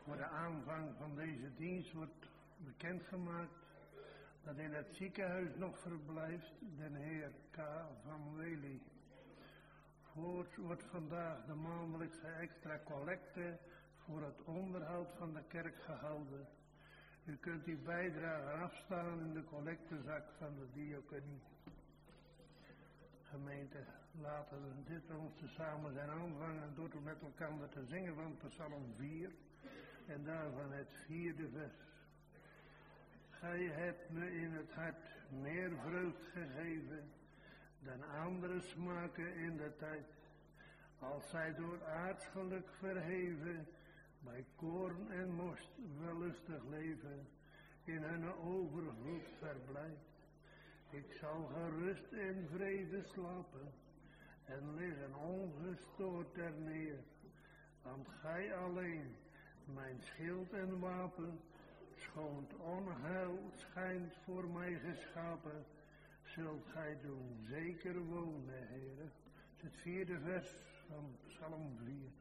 Voor de aanvang van deze dienst wordt bekendgemaakt dat in het ziekenhuis nog verblijft de heer K. van Wely. Voorts wordt vandaag de maandelijkse extra collecte voor het onderhoud van de kerk gehouden. U kunt uw bijdrage afstaan in de collectezak van de diaconie. Gemeente, laten we dit ons samen zijn aanvangen door met elkaar te zingen van Psalm 4 en daarvan het 4e vers. Gij hebt me in het hart meer vreugd gegeven dan andere smaken in de tijd, als zij door aardsgeluk verheven, bij koorn en most wellustig leven, in hun overvloed verblijft. Ik zal gerust in vrede slapen en liggen ongestoord ter neer, want gij alleen, mijn schild en wapen, schoont onheil schijnt voor mij geschapen, zult gij doen zeker wonen, Heere. Het 4e vers van Psalm 4.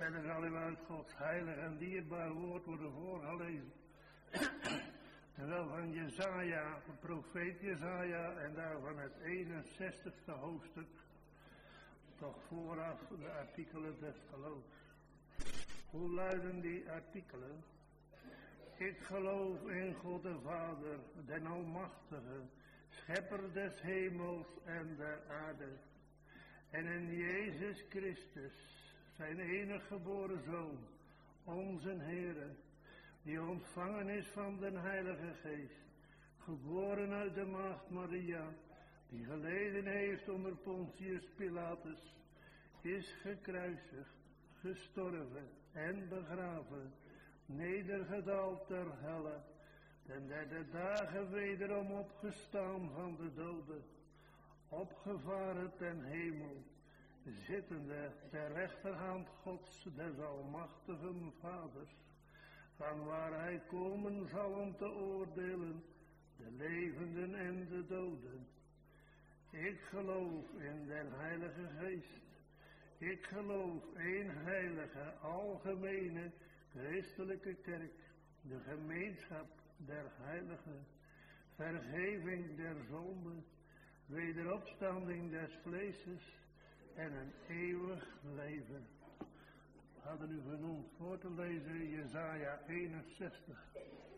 En dan zal u uit Gods heilig en dierbaar woord worden voorgelezen. Terwijl van Jesaja, de profeet Jesaja, en daarvan het 61ste hoofdstuk, toch vooraf de artikelen des geloofs. Hoe luiden die artikelen? Ik geloof in God de Vader, den Almachtige, schepper des hemels en der aarde. En in Jezus Christus, zijn enige geboren Zoon, onze Heere, die ontvangen is van den Heilige Geest, geboren uit de maagd Maria, die geleden heeft onder Pontius Pilatus, is gekruisigd, gestorven en begraven, nedergedaald ter helle, ten derde dagen wederom opgestaan van de doden, opgevaren ten hemel, zittende ter rechterhand Gods des almachtigen Vaders, van waar hij komen zal om te oordelen de levenden en de doden. Ik geloof in den Heilige Geest. Ik geloof één heilige, algemene, christelijke kerk, de gemeenschap der heiligen, vergeving der zonden, wederopstanding des vleeses en een eeuwig leven. We hadden u genoemd voor te lezen Jesaja 61.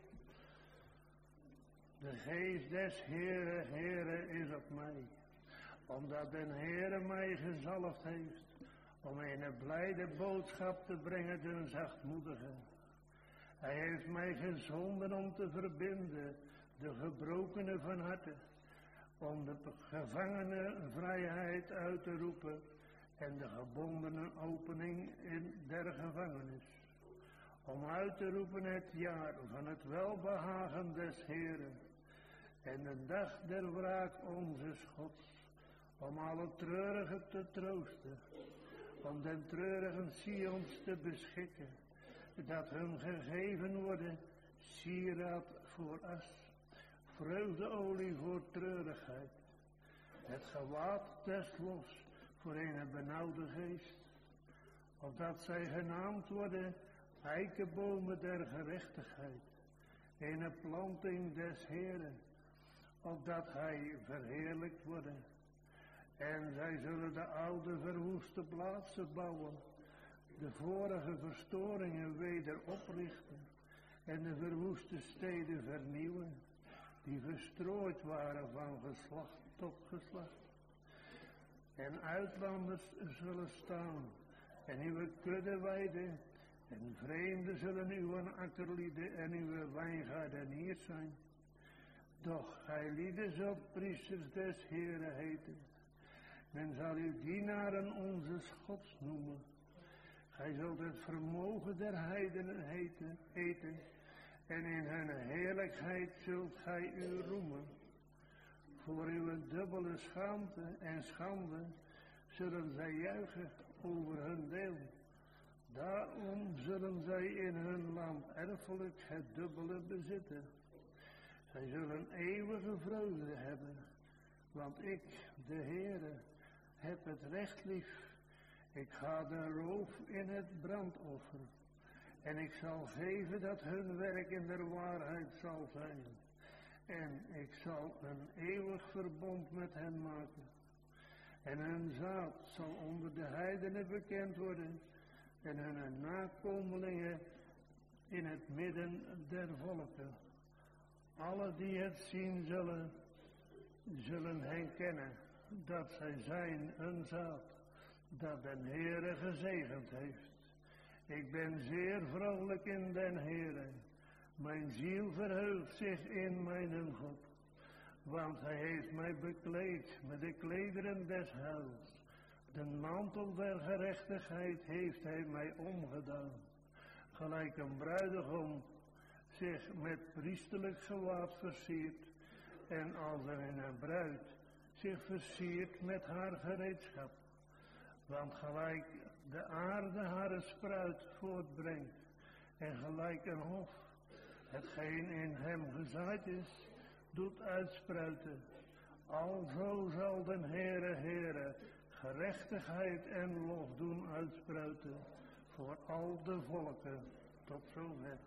De geest des Heere is op mij, omdat den Heere mij gezalfd heeft, om een blijde boodschap te brengen den zachtmoedigen. Hij heeft mij gezonden om te verbinden de gebrokenen van harte, om de gevangenen vrijheid uit te roepen en de gebondenen opening in der gevangenis. Om uit te roepen het jaar van het welbehagen des Heeren en de dag der wraak onzes Gods, om alle treurigen te troosten, om den treurigen Sions te beschikken, dat hun gegeven worden sieraad voor as, vreugdeolie voor treurigheid, het gewaad des lofs voor een benauwde geest, opdat zij genaamd worden eikenbomen der gerechtigheid, een planting des Heeren, opdat hij verheerlijkt wordt. En zij zullen de oude verwoeste plaatsen bouwen, de vorige verstoringen weder oprichten en de verwoeste steden vernieuwen, die verstrooid waren van geslacht tot geslacht. En uitlanders zullen staan en uw kudde weiden, en vreemden zullen uw akkerlieden en uw wijngaardeniers zijn. Doch gij lieden zult priesters des Heeren heten. Men zal u dienaren onze Gods noemen. Gij zult het vermogen der heidenen eten, en in hun heerlijkheid zult gij u roemen. Voor uw dubbele schaamte en schande zullen zij juichen over hun deel. Daarom zullen zij in hun land erfelijk het dubbele bezitten. Zij zullen eeuwige vreugde hebben, want ik, de Heere, heb het recht lief. Ik ga de roof in het brandoffer, en ik zal geven dat hun werk in der waarheid zal zijn. En ik zal een eeuwig verbond met hen maken. En hun zaad zal onder de heidenen bekend worden, en hun nakomelingen in het midden der volken. Alle die het zien zullen hen kennen, dat zij zijn een zaad, dat den Heere gezegend heeft. Ik ben zeer vrolijk in den Heere. Mijn ziel verheugt zich in mijn God, want hij heeft mij bekleed met de klederen des heils. De mantel der gerechtigheid heeft hij mij omgedaan, gelijk een bruidegom zich met priesterlijk gewaad versiert, en als een bruid zich versiert met haar gereedschap. Want gelijk de aarde haar spruit voortbrengt, en gelijk een hof hetgeen in hem gezaaid is, doet uitspruiten, alzo zal den Heere gerechtigheid en lof doen uitspruiten voor al de volken. Tot zover.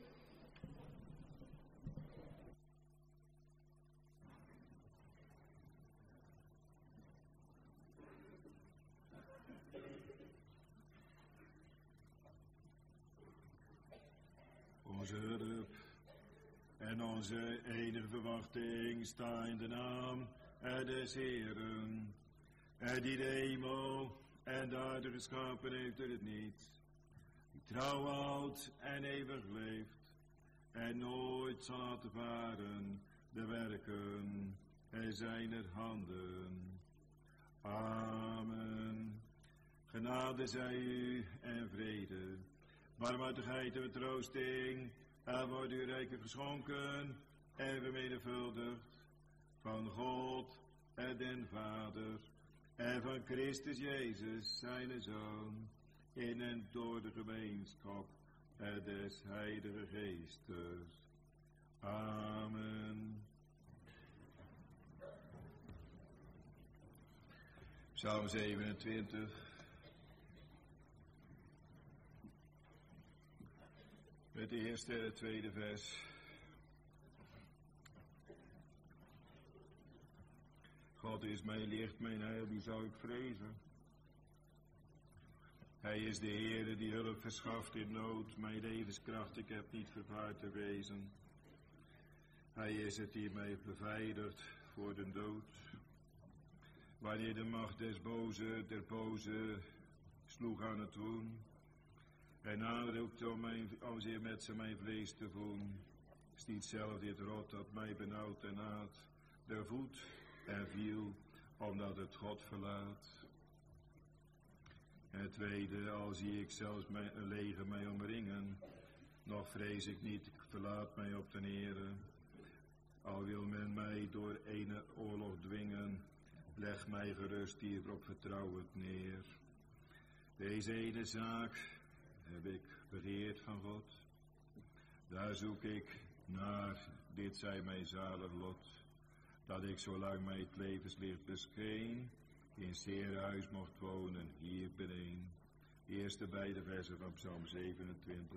Onze hulp en onze enige verwachting sta in de naam des Heeren, die de hemel en de aarde geschapen heeft door het niets, die trouw houdt en eeuwig leeft, en nooit zal laten varen de werken zijner handen. Amen. Genade zij u en vrede, barmhartigheid en vertroosting, en wordt u rijkelijk geschonken en vermenigvuldigd van God en den Vader en van Christus Jezus, zijn Zoon, in en door de gemeenschap des Heilige Geestes. Amen. Psalm 27. Het eerste en het tweede vers. God is mijn licht, mijn heil, wie zou ik vrezen? Hij is de Heere die hulp verschaft in nood, mijn levenskracht, ik heb niet vervaard te wezen. Hij is het die mij beveiligt voor de dood. Wanneer de macht der boze sloeg aan het woen, en aanroepte om zeer met ze mijn vlees te voelen, stiet zelf dit rot dat mij benauwd en haat, de voet en viel, omdat het God verlaat. En het tweede, al zie ik zelfs een leger mij omringen, nog vrees ik niet, ik verlaat mij op de Heere. Al wil men mij door ene oorlog dwingen, leg mij gerust hierop vertrouwend neer. Deze ene zaak heb ik begeerd van God. Daar zoek ik naar, dit zij mij zalig lot, dat ik zolang mij het levenslicht bescheen, in zeer huis mocht wonen, hier beneen. Eerste beide versen van Psalm 27.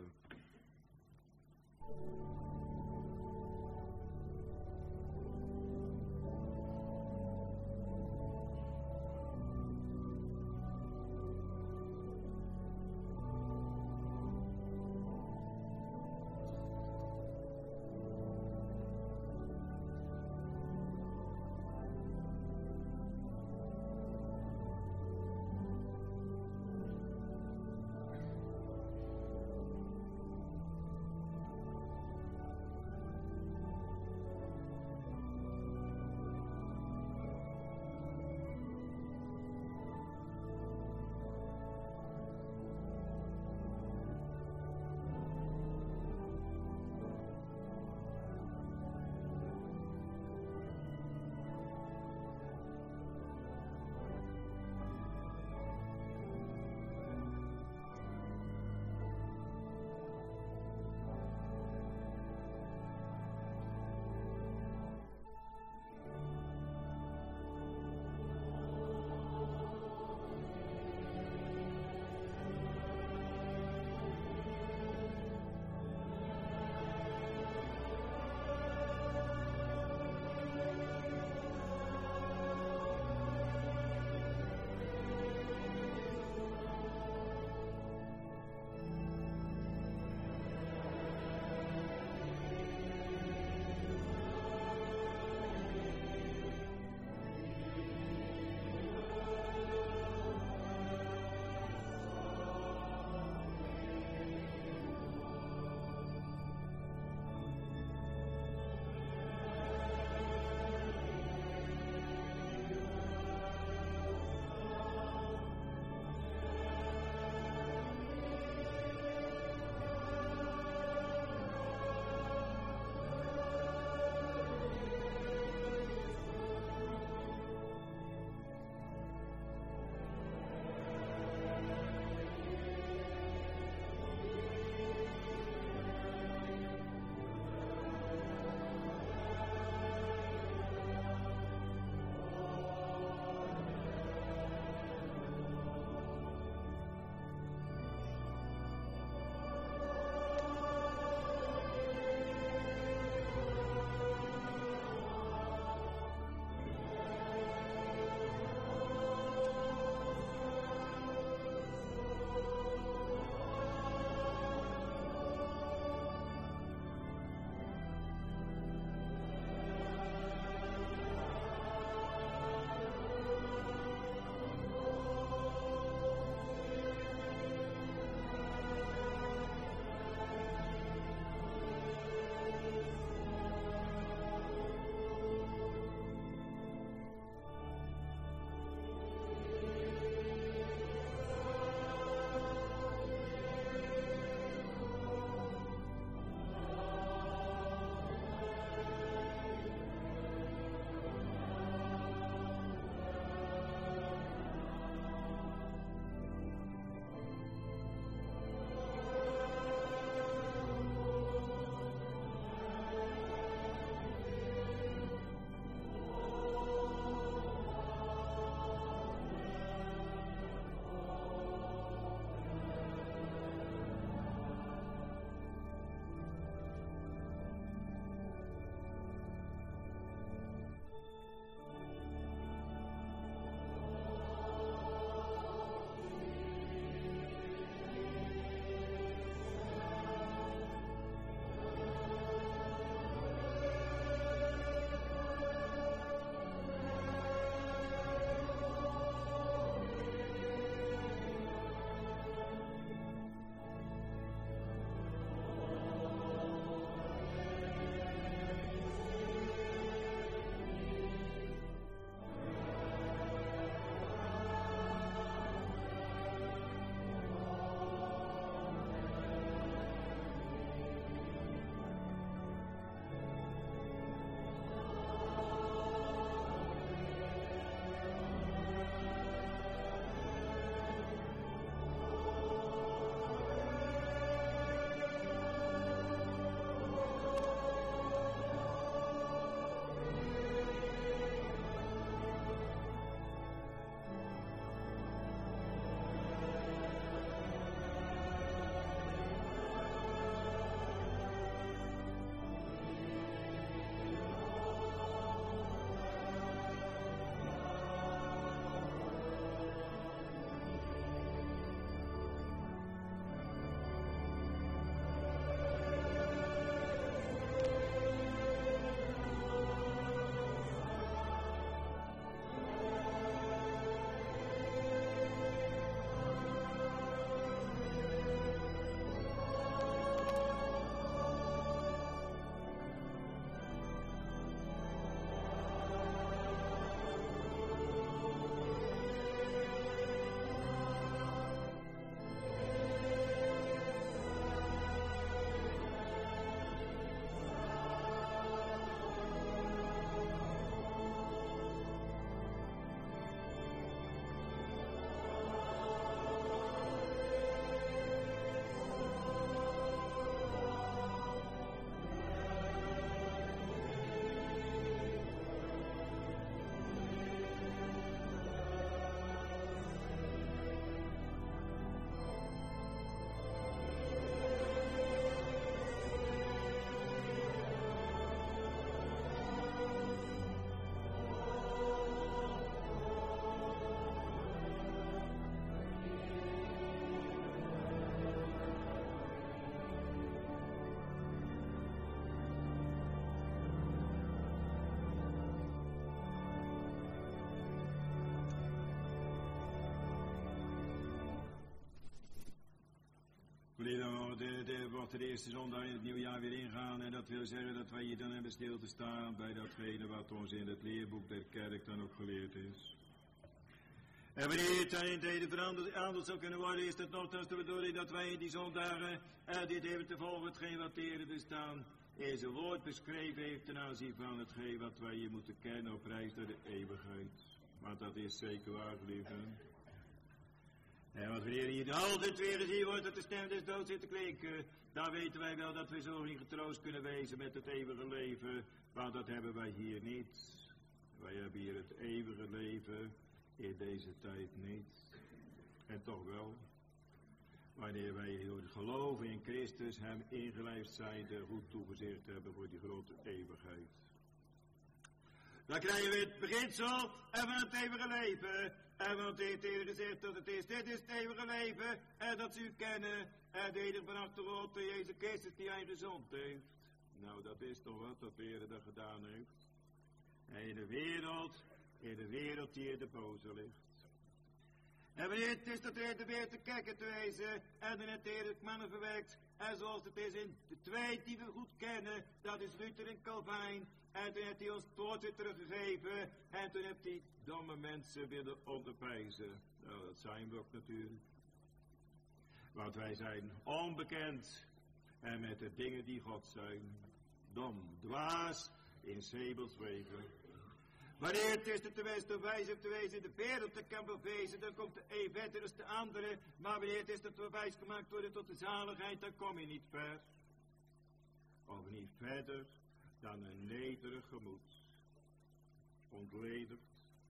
wat de eerste zondag in het nieuwjaar weer ingaan. En dat wil zeggen dat wij hier dan hebben stil te staan bij datgene wat ons in het leerboek der kerk dan ook geleerd is. En wanneer het dan in het heden veranderd zou kunnen worden, is dat nogthans de bedoeling dat wij in die zondagen dit hebben te volgen, hetgeen wat de Heer dus dan in zijn woord beschreven heeft ten aanzien van hetgeen wat wij hier moeten kennen op reis naar de eeuwigheid. Want dat is zeker waar, geliefden. En wat wanneer hier altijd weer gezien wordt dat de stem des doods zit te klinken, dan weten wij wel dat we zo niet getroost kunnen wezen met het eeuwige leven, want dat hebben wij hier niet. Wij hebben hier het eeuwige leven in deze tijd niet. En toch wel, wanneer wij door het geloven in Christus hem ingelijfd zijn, er goed toegezicht hebben voor die grote eeuwigheid. Dan krijgen we het beginsel van het eeuwige leven. En want hij heeft eerder gezegd dat het is, dit is het eeuwige leven, en dat ze u kennen, en de enige verachte God, Jezus Christus, die hij gezond heeft. Nou, dat is toch wat dat de Heer dat gedaan heeft. En in de wereld die in de boze ligt. En wanneer het is dat de Heer weer te kijken te wezen, en in het eerlijk mannen verwekt, en zoals het is in de twee die we goed kennen, dat is Luther en Calvijn. En toen heeft hij ons het woord weer teruggegeven. En toen heeft hij domme mensen willen onderwijzen. Nou, dat zijn we ook natuurlijk. Want wij zijn onbekend. En met de dingen die God zijn. Dom, dwaas, in Sebels wegen. Wanneer het is te wezen, te wijs of te wezen in de wereld te kan bewezen, dan komt de een verder als de andere. Maar wanneer het is dat we wijs gemaakt worden tot de zaligheid, dan kom je niet ver. Of niet verder dan een nederig gemoed. Ontledigd,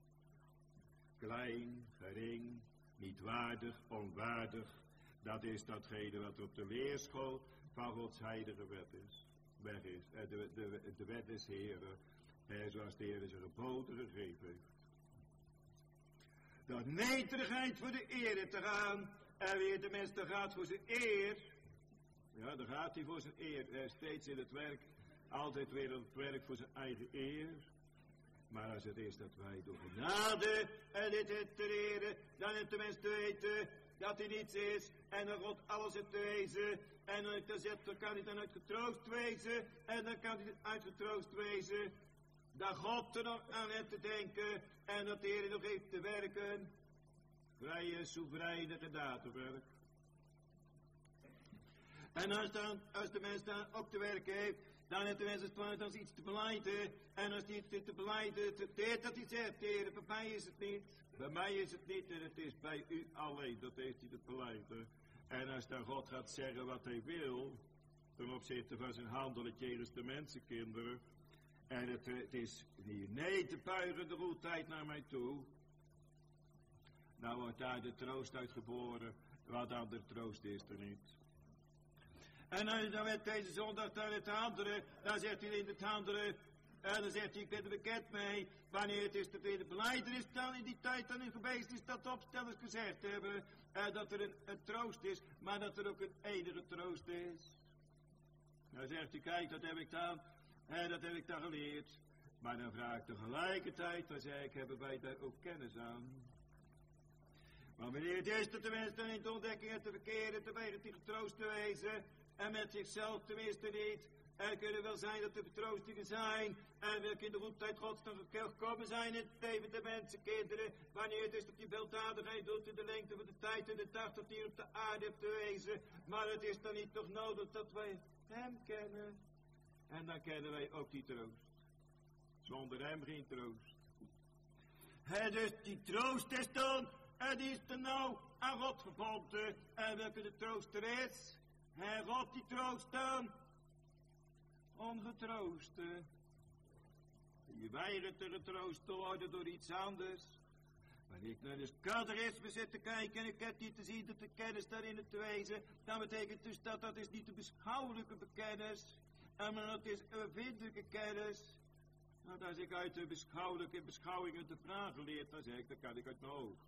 klein, gering, niet waardig, onwaardig. Dat is datgene wat op de leerschool van Gods heilige wet is. Weg is. De wet des Heren. Zoals de Heer zijn geboden gegeven heeft. Dat nederigheid voor de eer te gaan. En weer de mens dan gaat voor zijn eer. Ja, dan gaat hij voor zijn eer. Hij is steeds in het werk. Altijd weer op het werk voor zijn eigen eer. Maar als het is dat wij door genade en dit het te leren, dan heeft de mens te weten dat hij niets is. En dan God alles heeft te wezen. En dan kan hij dan uitgetroost wezen. En dan kan hij uitgetroost wezen. Dat God er nog aan heeft te denken. En dat de Heer nog heeft te werken. Vrije, soevereine gedatenwerk. En als de mens dan ook te werken heeft, dan heeft de mens als iets te belijden. En als hij iets te belijden, dat hij zegt, Heer, bij mij is het niet. Bij mij is het niet en het is bij u alleen. Dat heeft hij te belijden. En als dan God gaat zeggen wat hij wil, ten opzichte van zijn handelen jegens de mensenkinderen. En het is hier nee te buigen de goedheid naar mij toe. Nou wordt daar de troost uit geboren, wat andere troost is er niet. En als je dan met deze zondag dan het handelen, dan zegt hij in het handelen, en dan zegt hij, ik ben er bekend mee, wanneer het is dat weer de beleider is dan in die tijd dan in geweest is, dat de opstellers gezegd hebben, dat er een troost is, maar dat er ook een enige troost is. Dan zegt hij, kijk, dat heb ik dan geleerd. Maar dan vraag ik tegelijkertijd, dan zeg ik, hebben wij daar ook kennis aan? Maar wanneer het is dat de mens dan in de ontdekking en te verkeren, dan weigert hij getroost te wezen, en met zichzelf tenminste niet. Er kunnen wel zijn dat er vertroostingen zijn, en welke in de goedheid Gods dan gekomen zijn in het leven der mensenkinderen, wanneer het is dat die weldadigheid doet in de lengte van de tijd en de dag dat hij op de aarde heeft te wezen. Maar het is dan niet toch nodig dat wij hem kennen. En dan kennen wij ook die troost. Zonder hem geen troost. Dus die troost is dan, en die is dan nou aan God verbonden. En welke de troost er is, en God die troost dan, ongetrooste. Je weigert er getroost te worden door iets anders. Wanneer ik naar de catechisme zit te kijken en ik heb niet te zien dat de kennis daarin te wezen, dan betekent dus dat is niet de beschouwelijke bekennis. Maar dat is een bevindelijke kennis. Nou, als ik uit de beschouwelijke beschouwingen de vragen leer, dan zeg ik, dat kan ik uit mijn hoofd.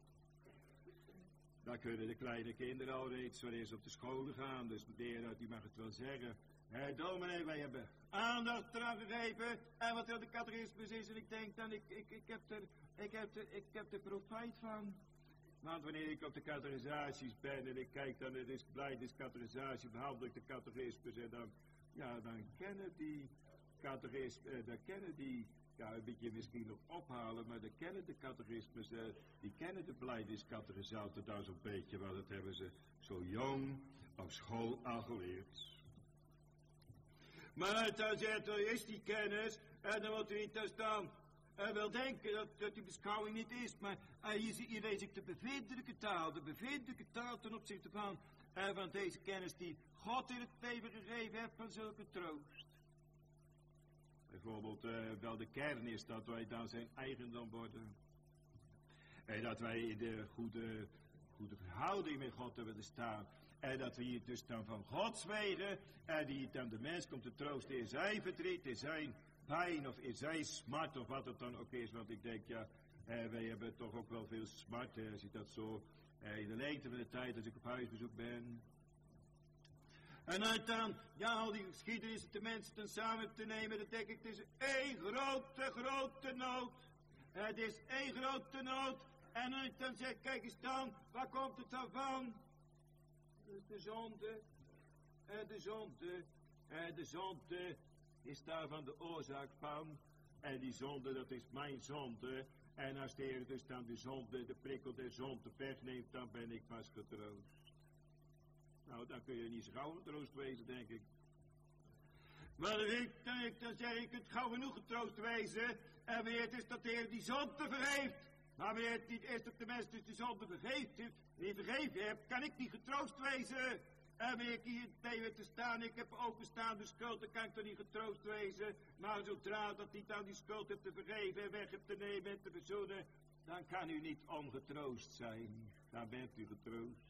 Dan kunnen de kleine kinderen al reeds wanneer ze op de scholen gaan. Dus de leraar die mag het wel zeggen. Dominee, wij hebben aandacht eraan gegeven. En wat er de catechismus is. En ik denk dan, ik heb er profijt van. Want wanneer ik op de catechisaties ben en ik kijk dan naar de blijdeniscatechisatie, behandel ik de catechismes en dan kennen die catechismes, een beetje misschien nog ophalen, maar dan kennen de catechismes, die kennen de blijdeniscatechisaten dan zo'n beetje, want dat hebben ze zo jong op school al geleerd. Maar dan zegt er is die kennis en dan moet u niet daar staan. Hij wil denken dat die beschouwing niet is, maar hier lees ik de bevindelijke taal ten opzichte van deze kennis die God in het leven gegeven heeft van zulke troost. Bijvoorbeeld wel de kern is dat wij dan zijn eigendom worden. En dat wij in de goede verhouding met God willen staan. En dat we hier dus dan van Gods wegen, en die dan de mens komt te troosten in zijn verdriet, in zijn pijn of in zijn smart of wat het dan ook is. Want ik denk, wij hebben toch ook wel veel smart, als ik dat zo in de lengte van de tijd als ik op huisbezoek ben. En uit dan, al die geschiedenissen de mensen dan samen te nemen, dan denk ik, het is één grote nood. Het is één grote nood. En dan zeg ik, kijk eens dan, waar komt het dan van? De zonde. De zonde is daarvan de oorzaak van. En die zonde, dat is mijn zonde. En als de Heer dus dan de zonde, de prikkel der zonde wegneemt, dan ben ik pas getroost. Nou, dan kun je niet zo gauw getroost wezen, denk ik. Maar dan zeg ik het gauw genoeg getroost wezen. En wanneer het is dat de Heer die zonde vergeeft. Maar wanneer het niet is dat de mens dus die zonde vergeven heeft, kan ik niet getroost wezen. En wanneer ik hier tegen te staan, ik heb openstaande schuld, dan kan ik toch niet getroost wezen. Maar zodra dat hij dan die schuld heeft te vergeven en weg heeft te nemen en te verzoenen, dan kan u niet ongetroost zijn. Dan bent u getroost.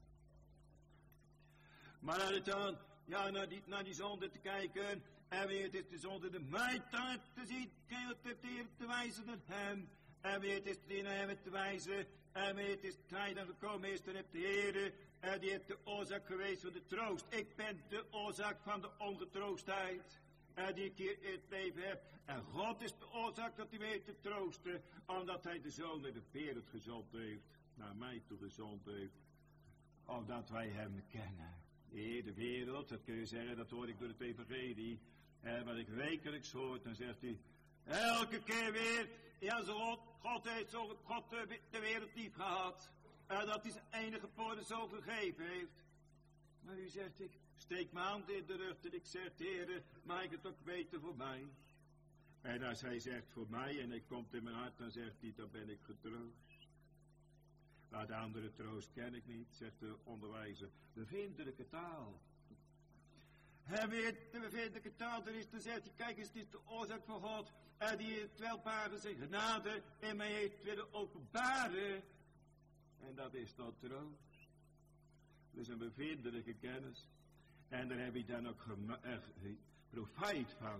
Maar dan, naar die zonde te kijken, en weer het is de zonde de mijtaart te zien, kan je het de Heer te wijzen naar hem. En weer het is de hem te wijzen, en weer het is de tijd dan gekomen is, dan heeft de Heer, en die heeft de oorzaak geweest van de troost. Ik ben de oorzaak van de ongetroostheid, die ik hier in het leven heb. En God is de oorzaak dat hij mij heeft te troosten, omdat hij de zoon naar de wereld gezond heeft, naar mij toe gezond heeft, omdat wij hem kennen. De wereld, dat kun je zeggen, dat hoor ik door het evangelie. Wat ik wekelijks hoor, dan zegt hij, elke keer weer, God heeft de wereld lief gehad. En dat hij zijn enige woorden zo gegeven heeft. Maar u zegt, ik steek mijn hand in de rug en ik zeg, Heer, maak het ook beter voor mij. En als hij zegt voor mij en hij komt in mijn hart, dan zegt hij, dan ben ik getroost. Maar de andere troost ken ik niet, zegt de onderwijzer. Bevindelijke taal. En weer de bevindelijke taal er is, dan zegt hij, kijk eens, dit is de oorzaak van God. En die heeft welbare zijn genade en mij heeft willen openbaren. En dat is tot troost. Dus een bevindelijke kennis. En daar heb ik dan ook profijt van.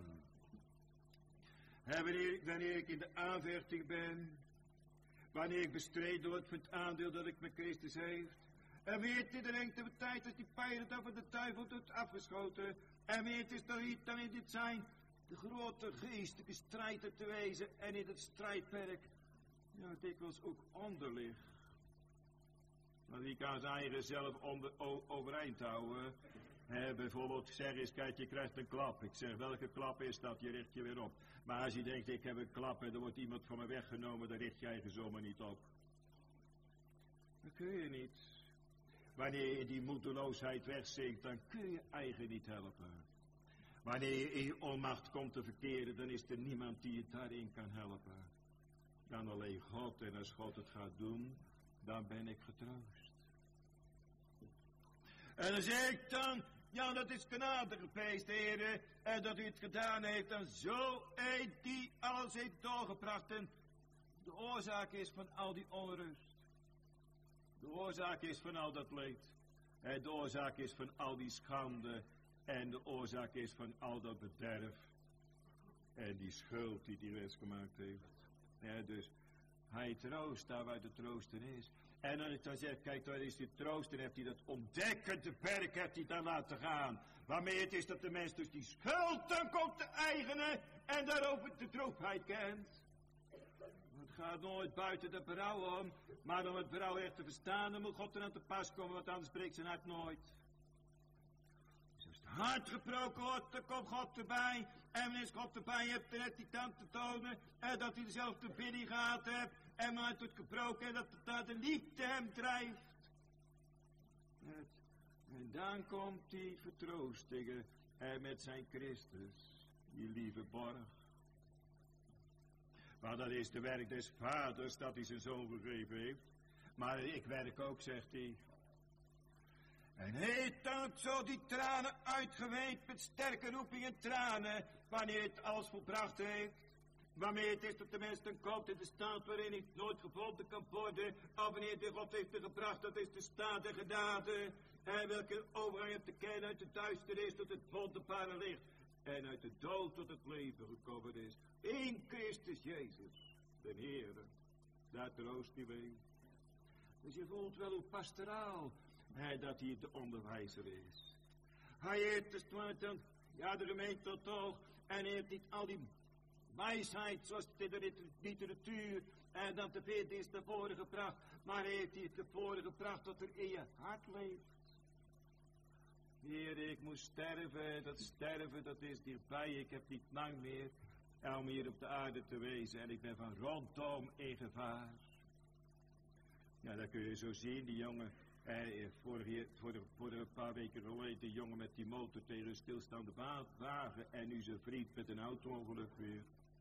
En wanneer ik in de aanvechting ben, wanneer ik bestreden word voor het aandeel dat ik met Christus heeft. En weet in de lengte van tijd dat die pijlen dan van de duivel doet afgeschoten. En weet is dat niet dan in dit zijn de grote geestelijke strijder te wezen. En in het strijdperk, dikwijls ook onderlig. Want die kan zijn eigen zelf overeind houden. Bijvoorbeeld, zeg eens, kijk, je krijgt een klap. Ik zeg, welke klap is dat? Je richt je weer op. Maar als je denkt, ik heb een klap en er wordt iemand van me weggenomen, dan richt je eigen zomaar niet op. Dat kun je niet. Wanneer je die moedeloosheid wegzinkt, dan kun je eigen niet helpen. Wanneer je in je onmacht komt te verkeren, dan is er niemand die je daarin kan helpen. Dan alleen God. En als God het gaat doen, dan ben ik getroost. En dan zeg ik dan, dat is genade geweest, Heer, en dat u het gedaan heeft, en zo een die alles heeft doorgebracht, en de oorzaak is van al die onrust. De oorzaak is van al dat leed. En de oorzaak is van al die schande, en de oorzaak is van al dat bederf, en die schuld die mens gemaakt heeft. Dus hij troost daar waar de troosten is. En dan zegt, kijk, daar is die troost, en heeft hij dat ontdekkende werk heeft hij dan laten gaan. Waarmee het is dat de mens dus die schuld dan komt te eigenen, en daarover de droefheid kent. Het gaat nooit buiten de berouw om, maar om het berouw echt te verstaan, dan moet God er aan te pas komen, want anders spreekt zijn hart nooit. Dus als het hart gebroken wordt, dan komt God erbij. En wanneer God erbij hebt, dan heeft hij dan te tonen dat hij dezelfde bidding gehad heeft. En maar het wordt gebroken en dat het naar de liefde hem drijft. En dan komt die vertroostingen met zijn Christus, die lieve borg. Maar dat is de werk des vaders dat hij zijn zoon gegeven heeft. Maar ik werk ook, zegt hij. En heeft dan zo die tranen uitgeweend met sterke roeping en tranen, wanneer het alles volbracht heeft. Waarmee het is dat de mens dan komt in de staat waarin hij nooit gevonden kan worden. Of wanneer de God heeft er gebracht, dat is de staat der genade. En welke overgang heeft te kennen uit de duisternis tot het wonderbare licht. En uit de dood tot het leven gekomen is. In Christus Jezus, de Heere. Daar troost hij mee. Dus je voelt wel hoe pastoraal dat hij de onderwijzer is. Hij heeft dus dan, de gemeente tot oog. En hij heeft niet al die wijsheid zoals het in de literatuur en dan de veerdienst naar voren gebracht. Maar hij heeft het naar voren gebracht dat er in je hart leeft. Heer, ik moet sterven, dat is dichtbij. Ik heb niet lang meer om hier op de aarde te wezen. En ik ben van rondom in gevaar. Ja, dat kun je zo zien, die jongen. Voor een paar weken geleden, die jongen met die motor tegen een stilstaande wagen. En nu zijn vriend met een auto-ongeluk weer.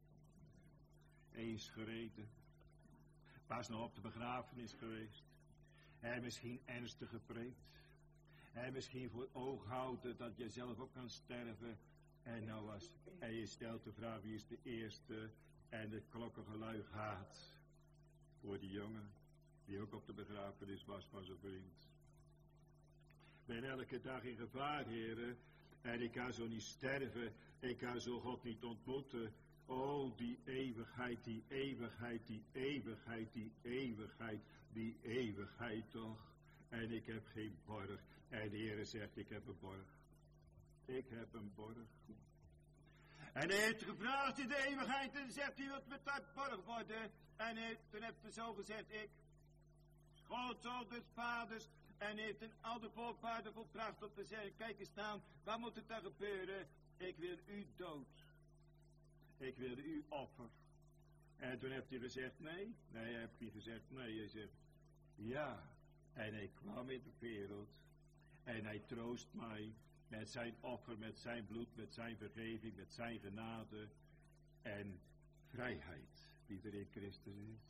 Eens gereden. Pas nog op de begrafenis geweest. En misschien ernstig gepreekt. En misschien voor oog houden dat je zelf ook kan sterven. En je stelt de vraag wie is de eerste. En het klokkengelui gaat voor die jongen. Die ook op de begrafenis was van zijn vriend. Ik ben elke dag in gevaar, heren. En ik kan zo niet sterven. Ik kan zo God niet ontmoeten. Oh, die eeuwigheid, die eeuwigheid, die eeuwigheid, die eeuwigheid, die eeuwigheid toch. En ik heb geen borg. En de Heer zegt, ik heb een borg. Ik heb een borg. En hij heeft gevraagd in de eeuwigheid. En zegt, hij wilt met dat borg worden. En toen heeft hij zo gezegd, ik. Schoonzoon des vaders. En heeft een oude voorvader volbracht om te zeggen, kijk eens staan. Wat moet er dan gebeuren? Ik wil u dood. Ik wil u offer. En toen heeft hij gezegd, nee. Nee, hij heeft niet gezegd nee. Hij zegt, ja. En hij kwam in de wereld. En hij troost mij met zijn offer, met zijn bloed, met zijn vergeving, met zijn genade en vrijheid die er in Christus is.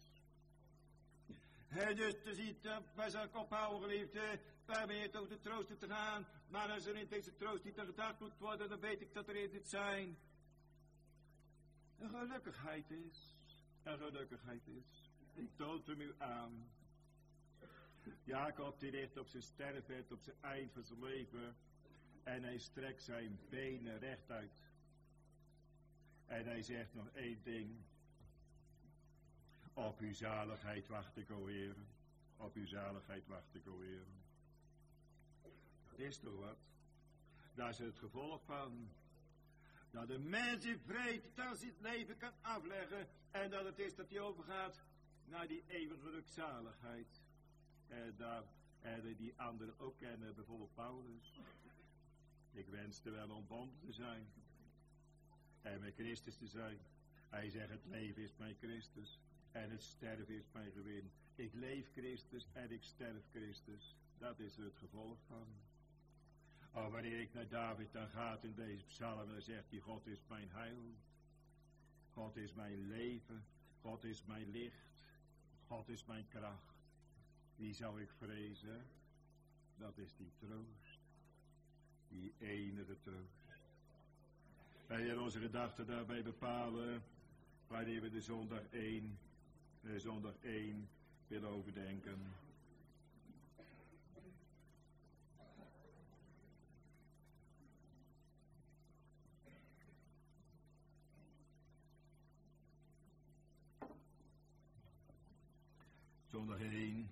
Dus te zien, wij zal ik ophouden, geliefde, waarmee het over de troosten te gaan. Maar als er in deze troost niet aan gedacht moet worden, dan weet ik dat er in dit zijn een gelukkigheid is. Een gelukkigheid is. Ik toon hem u aan. Jacob die ligt op zijn sterfbed, op zijn eind van zijn leven. En hij strekt zijn benen rechtuit. En hij zegt nog één ding. Op uw zaligheid wacht ik, o Heer. Op uw zaligheid wacht ik, o Heer. Dat is toch wat? Daar is het gevolg van. Dat de mens in vrede dan zijn leven kan afleggen. En dat het is dat hij overgaat naar die eeuwige zaligheid. En die anderen ook kennen, bijvoorbeeld Paulus. Ik wenste wel ontbonden te zijn. En met Christus te zijn. Hij zegt, het leven is mijn Christus. En het sterven is mijn gewin. Ik leef Christus en ik sterf Christus. Dat is er het gevolg van. Oh, wanneer ik naar David dan gaat in deze psalm, dan zegt hij, God is mijn heil. God is mijn leven. God is mijn licht. God is mijn kracht. Wie zou ik vrezen? Dat is die troost. Die enige troost. Wij willen onze gedachten daarbij bepalen wanneer we de zondag 1 willen overdenken. Zondag 1.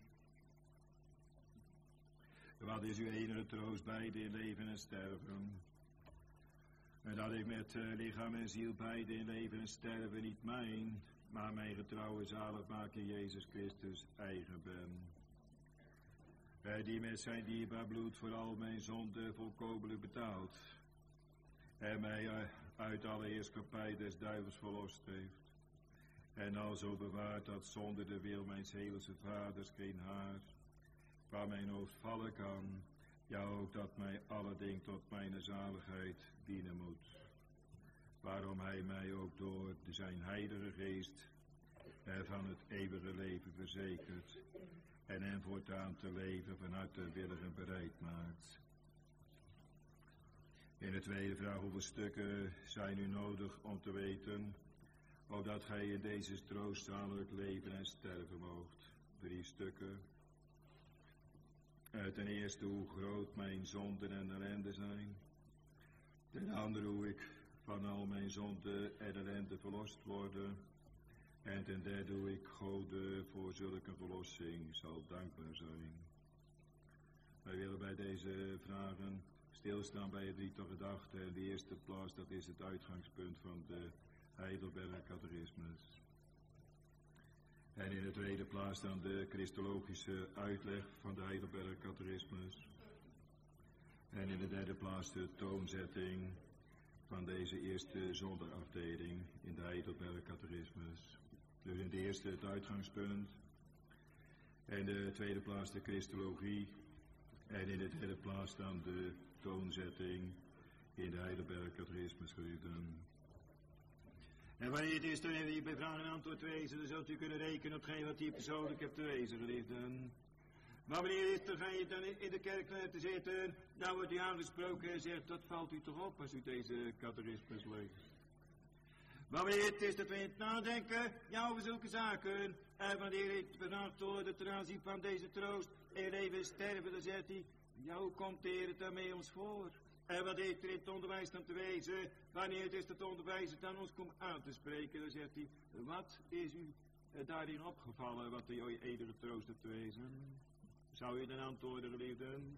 Wat is uw enige troost beide in leven en sterven? En dat ik met lichaam en ziel beide in leven en sterven niet mijn, maar mijn getrouwe zaligmaker Jezus Christus eigen ben. Die met zijn dierbaar bloed voor al mijn zonden volkomenlijk betaald en mij uit alle heerschappij des duivels verlost heeft. En alzo bewaart dat zonder de wil mijns hemelse vaders geen haar van mijn hoofd vallen kan, ja ook dat mij alle ding tot mijn zaligheid dienen moet. Waarom hij mij ook door zijn heilige geest van het eeuwige leven verzekert en hem voortaan te leven van harte willig en bereid maakt. In de tweede vraag: hoeveel stukken zijn u nodig om te weten opdat gij in deze troostalig leven en sterven moogt? 3 stukken. Ten eerste hoe groot mijn zonden en ellende zijn. Ten andere hoe ik van al mijn zonden en ellende verlost worden. En ten derde hoe ik Gode voor zulke verlossing zal dankbaar zijn. Wij willen bij deze vragen stilstaan bij het drietal gedachten. En de eerste plaats, dat is het uitgangspunt van de Heidelberger Catechismus. En in de tweede plaats dan de christologische uitleg van de Heidelberger Catechismus. En in de derde plaats de toonzetting van deze eerste zonderafdeling in de Heidelberger Catechismus. Dus in de eerste het uitgangspunt. En in de tweede plaats de christologie. En in de derde plaats dan de toonzetting in de Heidelberger Catechismus geliefden. En wanneer het is dan even bij vraag en antwoord wezen, dan zult u kunnen rekenen op wat u persoonlijk hebt te wezen, geliefden. Maar wanneer is dan ga je dan in de kerk te zitten, dan wordt u aangesproken en zegt, dat valt u toch op als u deze catechismus leest. Maar wanneer het is dat we in het nadenken, ja, over zulke zaken, en wanneer het bevraagd wordt ten aanzien van deze troost, en leven en sterven, dan zegt hij, ja, hoe komt de Heer het daarmee ons voor? En wat heeft er in het onderwijs dan te wezen? Wanneer het is dat de onderwijzer dan ons komt aan te spreken, dan zegt hij, wat is u daarin opgevallen, wat de eeuwige troost hebt te wezen? Zou u dan antwoorden, geliefden?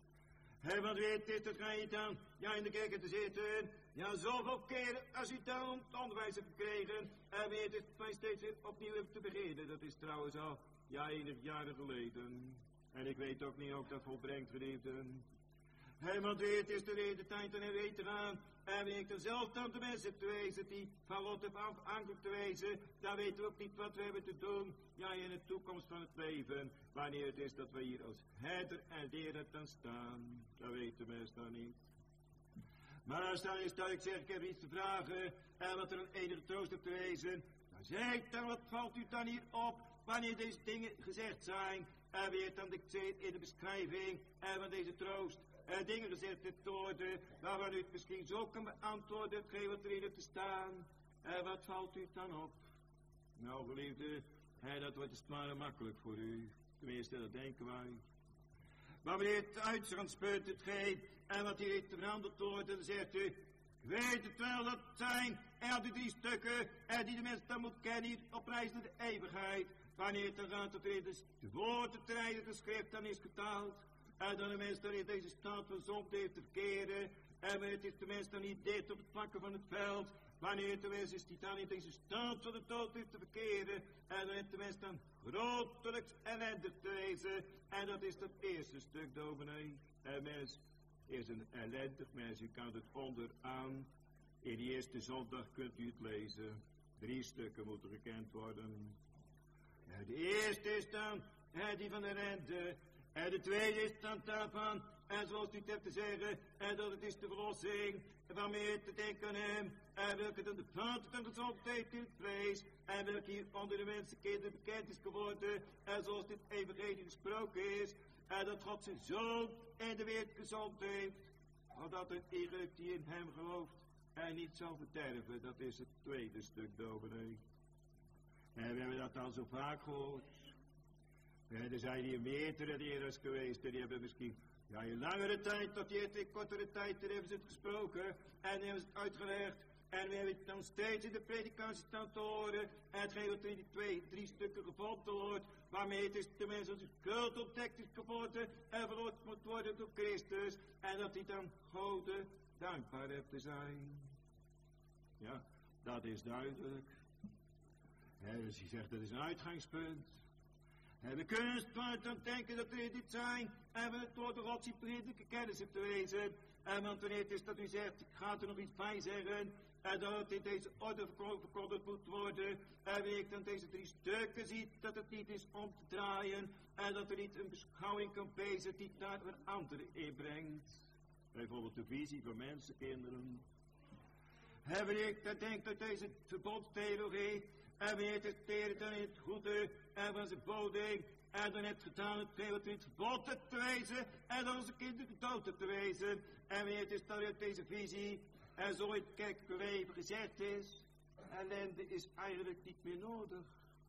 En wat weet dit, dat ga je dan, ja, in de kerk te zitten, ja, zoveel keren als u dan het onderwijs hebt gekregen, en weet het mij steeds weer opnieuw te beginnen. Dat is trouwens al, ja, enig jaren geleden. En ik weet ook niet of dat volbrengt, geliefden. En wat weet is de tijd dan weer te gaan. En weet ik dan zelf dan de mensen te wezen die van lot op afhankelijk te wezen. Dan weten we ook niet wat we hebben te doen. Ja, in de toekomst van het leven. Wanneer het is dat we hier als herder en leraar dan staan. Dat weten we mensen dan niet. Maar als dan is dat ik zeg, ik heb iets te vragen. En wat er een enige troost op te wezen. Dan zeg ik dan, wat valt u dan hier op? Wanneer deze dingen gezegd zijn. En weer dan in de beschrijving. En van deze troost. Dingen gezegd hebt worden, waarvan u het misschien zo kan beantwoorden, hetgeen wat erin te staan. Wat valt u dan op? Nou, geliefde, dat wordt dus maar makkelijk voor u. Tenminste, dat denken wij. Maar wanneer het uitgangspunt hetgeen, en wat hier te veranderd wordt, dan zegt u, ik weet het wel, dat zijn, en die 3 stukken, die de mens dan moet kennen, op reis naar de eeuwigheid. Wanneer het dan gaat tot er dus de woorden te rijden, de schrift dan is getaald. En dan de mens dan in deze staat van zonde heeft te verkeren. En het is de mens dan niet dit op het vlakke van het veld. Wanneer de mens is die dan in deze staat van de dood heeft te verkeren. En dan heeft de mens dan grotelijks ellendig te wezen. En dat is het eerste stuk, dominee. En mens is een ellendig mens. U kan het onderaan. In die eerste zondag kunt u het lezen. 3 stukken moeten gekend worden. De eerste is dan die van de ellende. En de tweede is dan daarvan, en zoals u het hebt te zeggen, en dat het is de verlossing, waarmee te denken aan hem, en welke dan de vader dan gezondheid in het vlees, en welke hier onder de mensenkinderen bekend is geworden, en zoals dit evangelie gesproken is, en dat God zijn zoon in de wereld gezond heeft, omdat een ieder die in hem gelooft, en niet zal verderven. Dat is het tweede stuk, dominee. En we hebben dat al zo vaak gehoord. Er zijn hier meerdere leraars geweest en die hebben misschien in langere tijd, tot in kortere tijd, hebben ze het gesproken en hebben ze het uitgelegd. En we hebben het dan steeds in de predikatie staan te horen. En hetgeen wat er in die 3 stukken gevonden wordt, waarmee het is de mens als schuld ontdekt is geworden en verlost moet worden door Christus. En dat hij dan Gode dankbaar heeft te zijn. Ja, dat is duidelijk. dus je zegt, dat is een uitgangspunt. En we kunnen dan denken dat er dit zijn, en we het door de Gods prediken kennis heeft te wezen. En want wanneer het is dat u zegt, ik ga er nog iets bij zeggen, en dat het in deze orde verkondigd moet worden, en wanneer ik dan deze 3 stukken zie, dat het niet is om te draaien, en dat er niet een beschouwing kan wezen die daar een andere inbrengt. Bijvoorbeeld de visie van mensenkinderen. En wanneer ik dan denk dat deze verbondstheologie, en wanneer het is dan in het goede, en van zijn boding, en dan heeft gedaan het twee wat in het verbod te wezen, en dan onze kinderen dood te wezen. En wanneer het is dat uit deze visie, en zo in het kerkelijke leven gezegd is, ellende is eigenlijk niet meer nodig.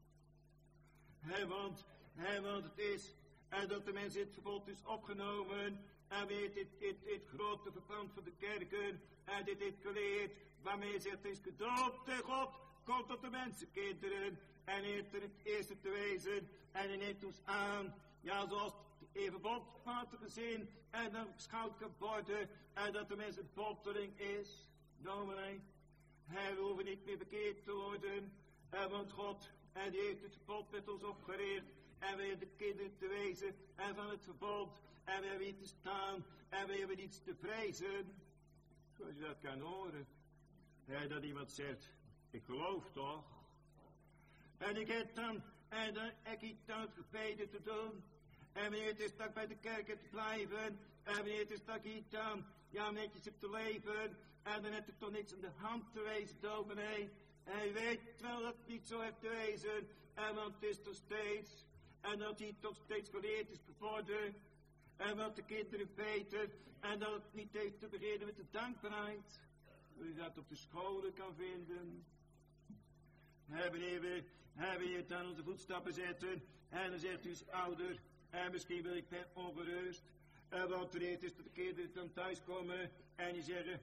Want het is, en dat de mens in het verbod is opgenomen, en weet dit grote verband van de kerken, en dit heeft geleerd, waarmee zegt, is gedoopt de God, komt tot de mensenkinderen, en heeft er het eerste te wezen, en hij neemt ons aan, ja, zoals in verbondmatige zin, en dan beschouwd kan worden, en dat de mens een bonteling is. Dominee, we hoeven niet meer bekeerd te worden, want God, en die heeft het verbond met ons opgericht, en we hebben de kinderen te wezen, en van het verbond, en we hebben iets te staan, en we hebben iets te vrezen. Zoals je dat kan horen. Dat iemand zegt, ik geloof toch. En ik heb dan, en dan heb ik dan het gebeden te doen. En wanneer het is dat ik bij de kerk heb te blijven, en wanneer het is dat ik dan, ja, netjes heb te leven, en dan heb ik toch niks aan de hand te wezen, dominee. En je weet wel dat het niet zo heeft te wezen, en want het is toch steeds, en dat hij toch steeds geleerd is geworden, en wat de kinderen weten, en dat het niet heeft te beginnen met de dankbaarheid. Hoe je dat op de scholen kan vinden. Wanneer we dan onze voetstappen zetten, en dan zegt u als ouder, en misschien wil ik per ongerust, want er is dat de kinderen dan thuiskomen, en die zeggen,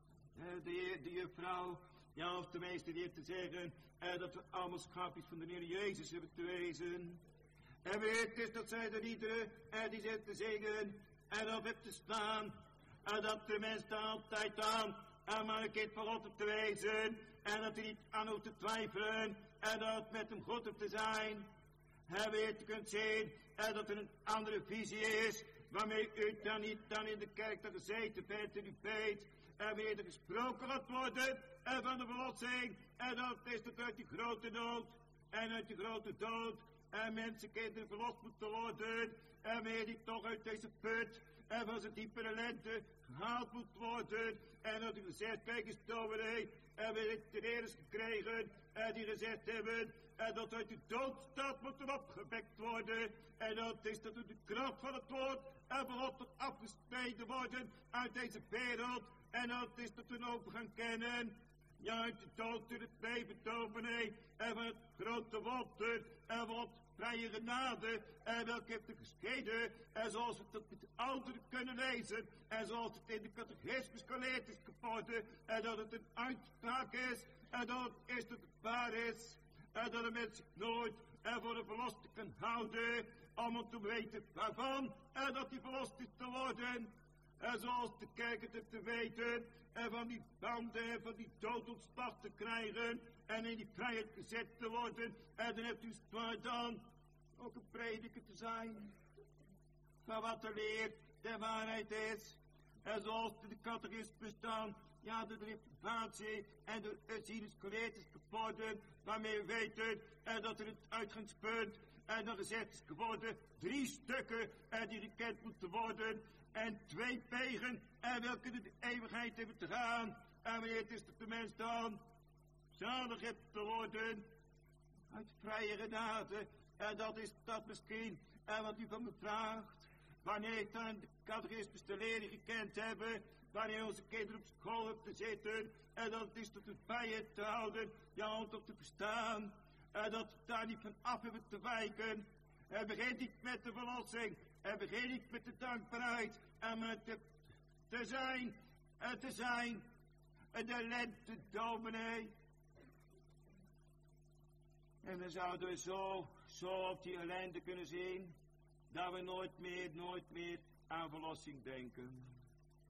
de juffrouw, ja, of de meester die heeft te zeggen, dat we allemaal schaapjes van de Heer Jezus hebben te wezen. En weet is dat zij de liederen, en die zitten te zingen, en op het te staan, en dat de mens daar altijd aan, en maar een kind van God te wezen, en dat hij niet aan hoeft te twijfelen, en dat het met hem goed op te zijn. En weet, je kunt zien, en dat er een andere visie is, waarmee u dan niet dan in de kerk dat gezeten bent en u weet, en weer er gesproken gaat worden, en van de verlossing, en dat is dat uit die grote nood, en uit die grote dood, en mensenkinderen verlost moeten worden, en weer die toch uit deze put, en van zijn diepe ellende gehaald moet worden, en dat u gezegd, kijk eens dominee, en we hebben de eerste gekregen, en die gezegd hebben, en dat uit de doodstaat moeten opgewekt worden, en dat is dat door de kracht van het woord, en van God tot afgesneden worden uit deze wereld, en dat is dat we over gaan kennen, ja, uit de dood in het leven, dominee, en van het grote wonder, en van het vrije genade, en welke heeft er geschieden, en zoals we het met de ouderen kunnen lezen, en zoals het in de catechismus geleerd is geworden, en dat het een uitspraak is, en dat het is dat het waar is, en dat de mens zich nooit voor de verloste kan houden, om te weten waarvan, en dat die verlost is te worden, en zoals de kerk het heeft te weten, en van die banden en van die dood ontslag te krijgen, en in die vrijheid gezet te worden, en dan hebt u zwaar dan ook een prediker te zijn, van wat de leer de waarheid is, en zoals de catechismus dan, ja, de reformatie en de Zinus Coletus geworden, waarmee we weten, en dat er het uitgangspunt, en dan gezegd is geworden, 3 stukken, en die gekend moeten worden, en 2 wegen, en welke de eeuwigheid hebben te gaan, en wanneer het is dat de mens dan zalig heeft te worden, uit vrije genade, en dat is dat misschien, en wat u van me vraagt, wanneer ik dan de catechismus te leren gekend hebben, wanneer onze kinderen op school hebben te zitten, en dat is tot de vrijheid te houden, ja, om tot te verstaan, en dat we daar niet van af hebben te wijken, en begint niet met de verlossing, en begint niet met de dankbaarheid, en met te zijn, en de ellende, dominee. En dan zouden we zo op die ellende kunnen zien, dat we nooit meer aan verlossing denken.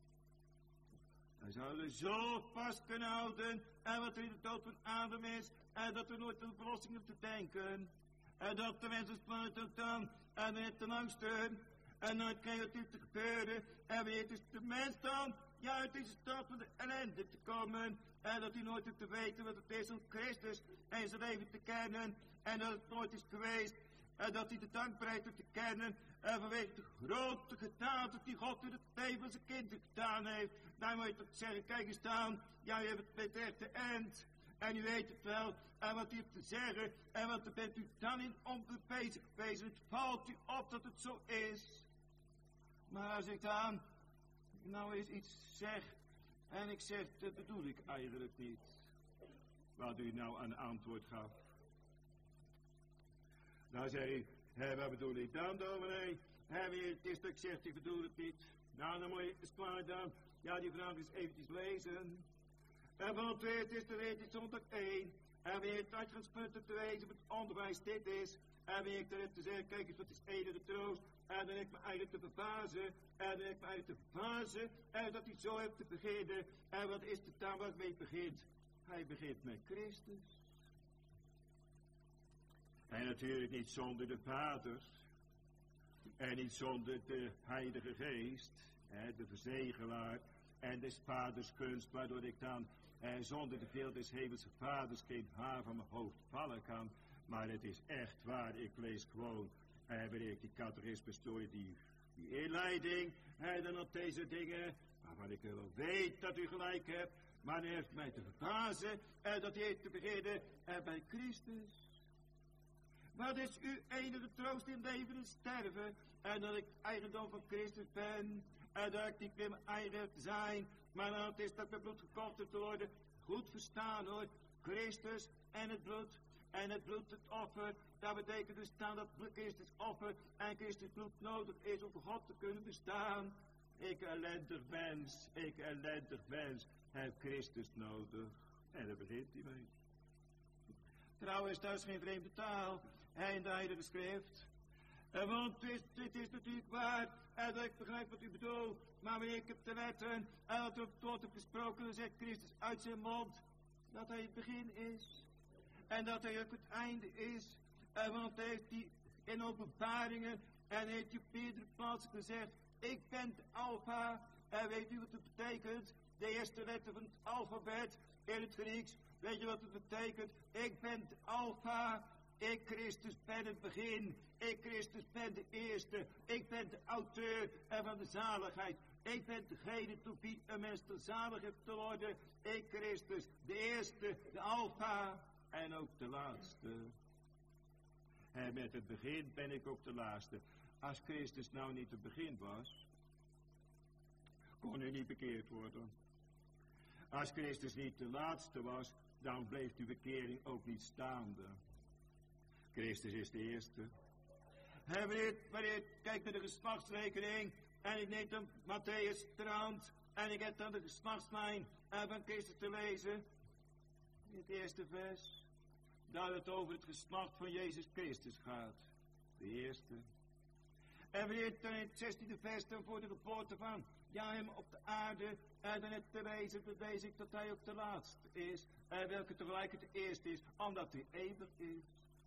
Dan zouden we zo vast kunnen houden, en wat er in de dood van Adam is, En dat er nooit aan de verlossing te denken. En dat de mensen sluiten dan. En met de angsten. En nooit creatief te gebeuren. En weer het is de mens dan. Ja, het is stad van de ellende te komen. En dat hij nooit heeft te weten wat het is om Christus en zijn leven te kennen. En dat het nooit is geweest. En dat hij de dankbaarheid heeft te kennen. En vanwege de grote genade die God in het leven van zijn kinderen gedaan heeft. Dan moet je toch zeggen, kijk eens dan. Ja, u hebt het met echt de eind. En u weet het wel. En wat u heeft te zeggen. En wat bent u dan in onbezig geweest. Het valt u op dat het zo is. Maar als ik dan nou eens iets zeg. En ik zeg, dat bedoel ik eigenlijk niet. Wat u nou aan antwoord gaf. Nou zei ik, wat bedoel ik dan, dominee? Het is dat ik zeg, ik bedoel het niet. Nou, dan moet je eens klaar dan. Ja, die vraag is eventjes lezen. En van het tweede is de rit is zondag 1. En weer het uitgangspunt te wezen, het onderwijs dit is. En weer ik erin te zeggen, kijk eens, wat is enige troost. En dan ik me eigenlijk te verbazen. En dan ik me eigenlijk te verbazen. En dat hij zo heeft te beginnen. En wat is het dan waarmee hij begint? Hij begint met Christus. En natuurlijk niet zonder de Vader. En niet zonder de Heilige Geest. De verzegelaar. En des Vaders gunst, waardoor ik dan zonder de veel des hemelse Vaders geen haar van mijn hoofd vallen kan. Maar het is echt waar, ik lees gewoon, wanneer ik die catechismus door die inleiding, dan op deze dingen, waarvan ik wel weet dat u gelijk hebt, maar hij heeft mij te verbazen, dat hij heeft te beginnen bij Christus. Wat is uw enige troost in leven en sterven, en dat ik eigendom van Christus ben, en dat ik niet meer mijn eigen te zijn, maar dat het is dat mijn bloed gekocht is te worden, goed verstaan hoor, Christus en het bloed. En het bloed, het offer, dat betekent dus dan dat Christus offer en Christus bloed nodig is om voor God te kunnen bestaan. Ik ellendig mens, heb Christus nodig. En daar begint hij mee. Trouwens, dat is geen vreemde taal. Hij in de Heilige Schrift. Want dit is natuurlijk waar. En dat ik begrijp wat u bedoelt. Maar wanneer ik heb te wetten en wat er tot heb gesproken, dan zegt Christus uit zijn mond dat hij het begin is. En dat hij ook het einde is. Want hij heeft die in openbaringen. En heeft op meerdere plaatsen gezegd. Ik ben de Alpha. En weet u wat het betekent? De eerste letter van het alfabet in het Grieks. Weet je wat het betekent? Ik ben de Alpha. Ik Christus ben het begin. Ik Christus ben de eerste. Ik ben de auteur van de zaligheid. Ik ben degene door wie een mens te zalig heeft te worden. Ik Christus, de eerste, de Alpha. En ook de laatste. En met het begin ben ik ook de laatste. Als Christus nou niet het begin was, kon u niet bekeerd worden. Als Christus niet de laatste was, dan bleef die bekering ook niet staande. Christus is de eerste. Wanneer ik kijk naar de geslachtsrekening, en ik neem dan Matthäus krant, en ik heb dan de geslachtslijn van Christus te lezen. In het eerste vers, dat het over het geslacht van Jezus Christus gaat. De eerste. En wanneer dan in het 16e vers dan voor de geboorte van hem op de aarde, en dan het bewezen ik dat hij ook de laatste is, en welke tegelijkertijd de eerste is, omdat hij eeuwig is.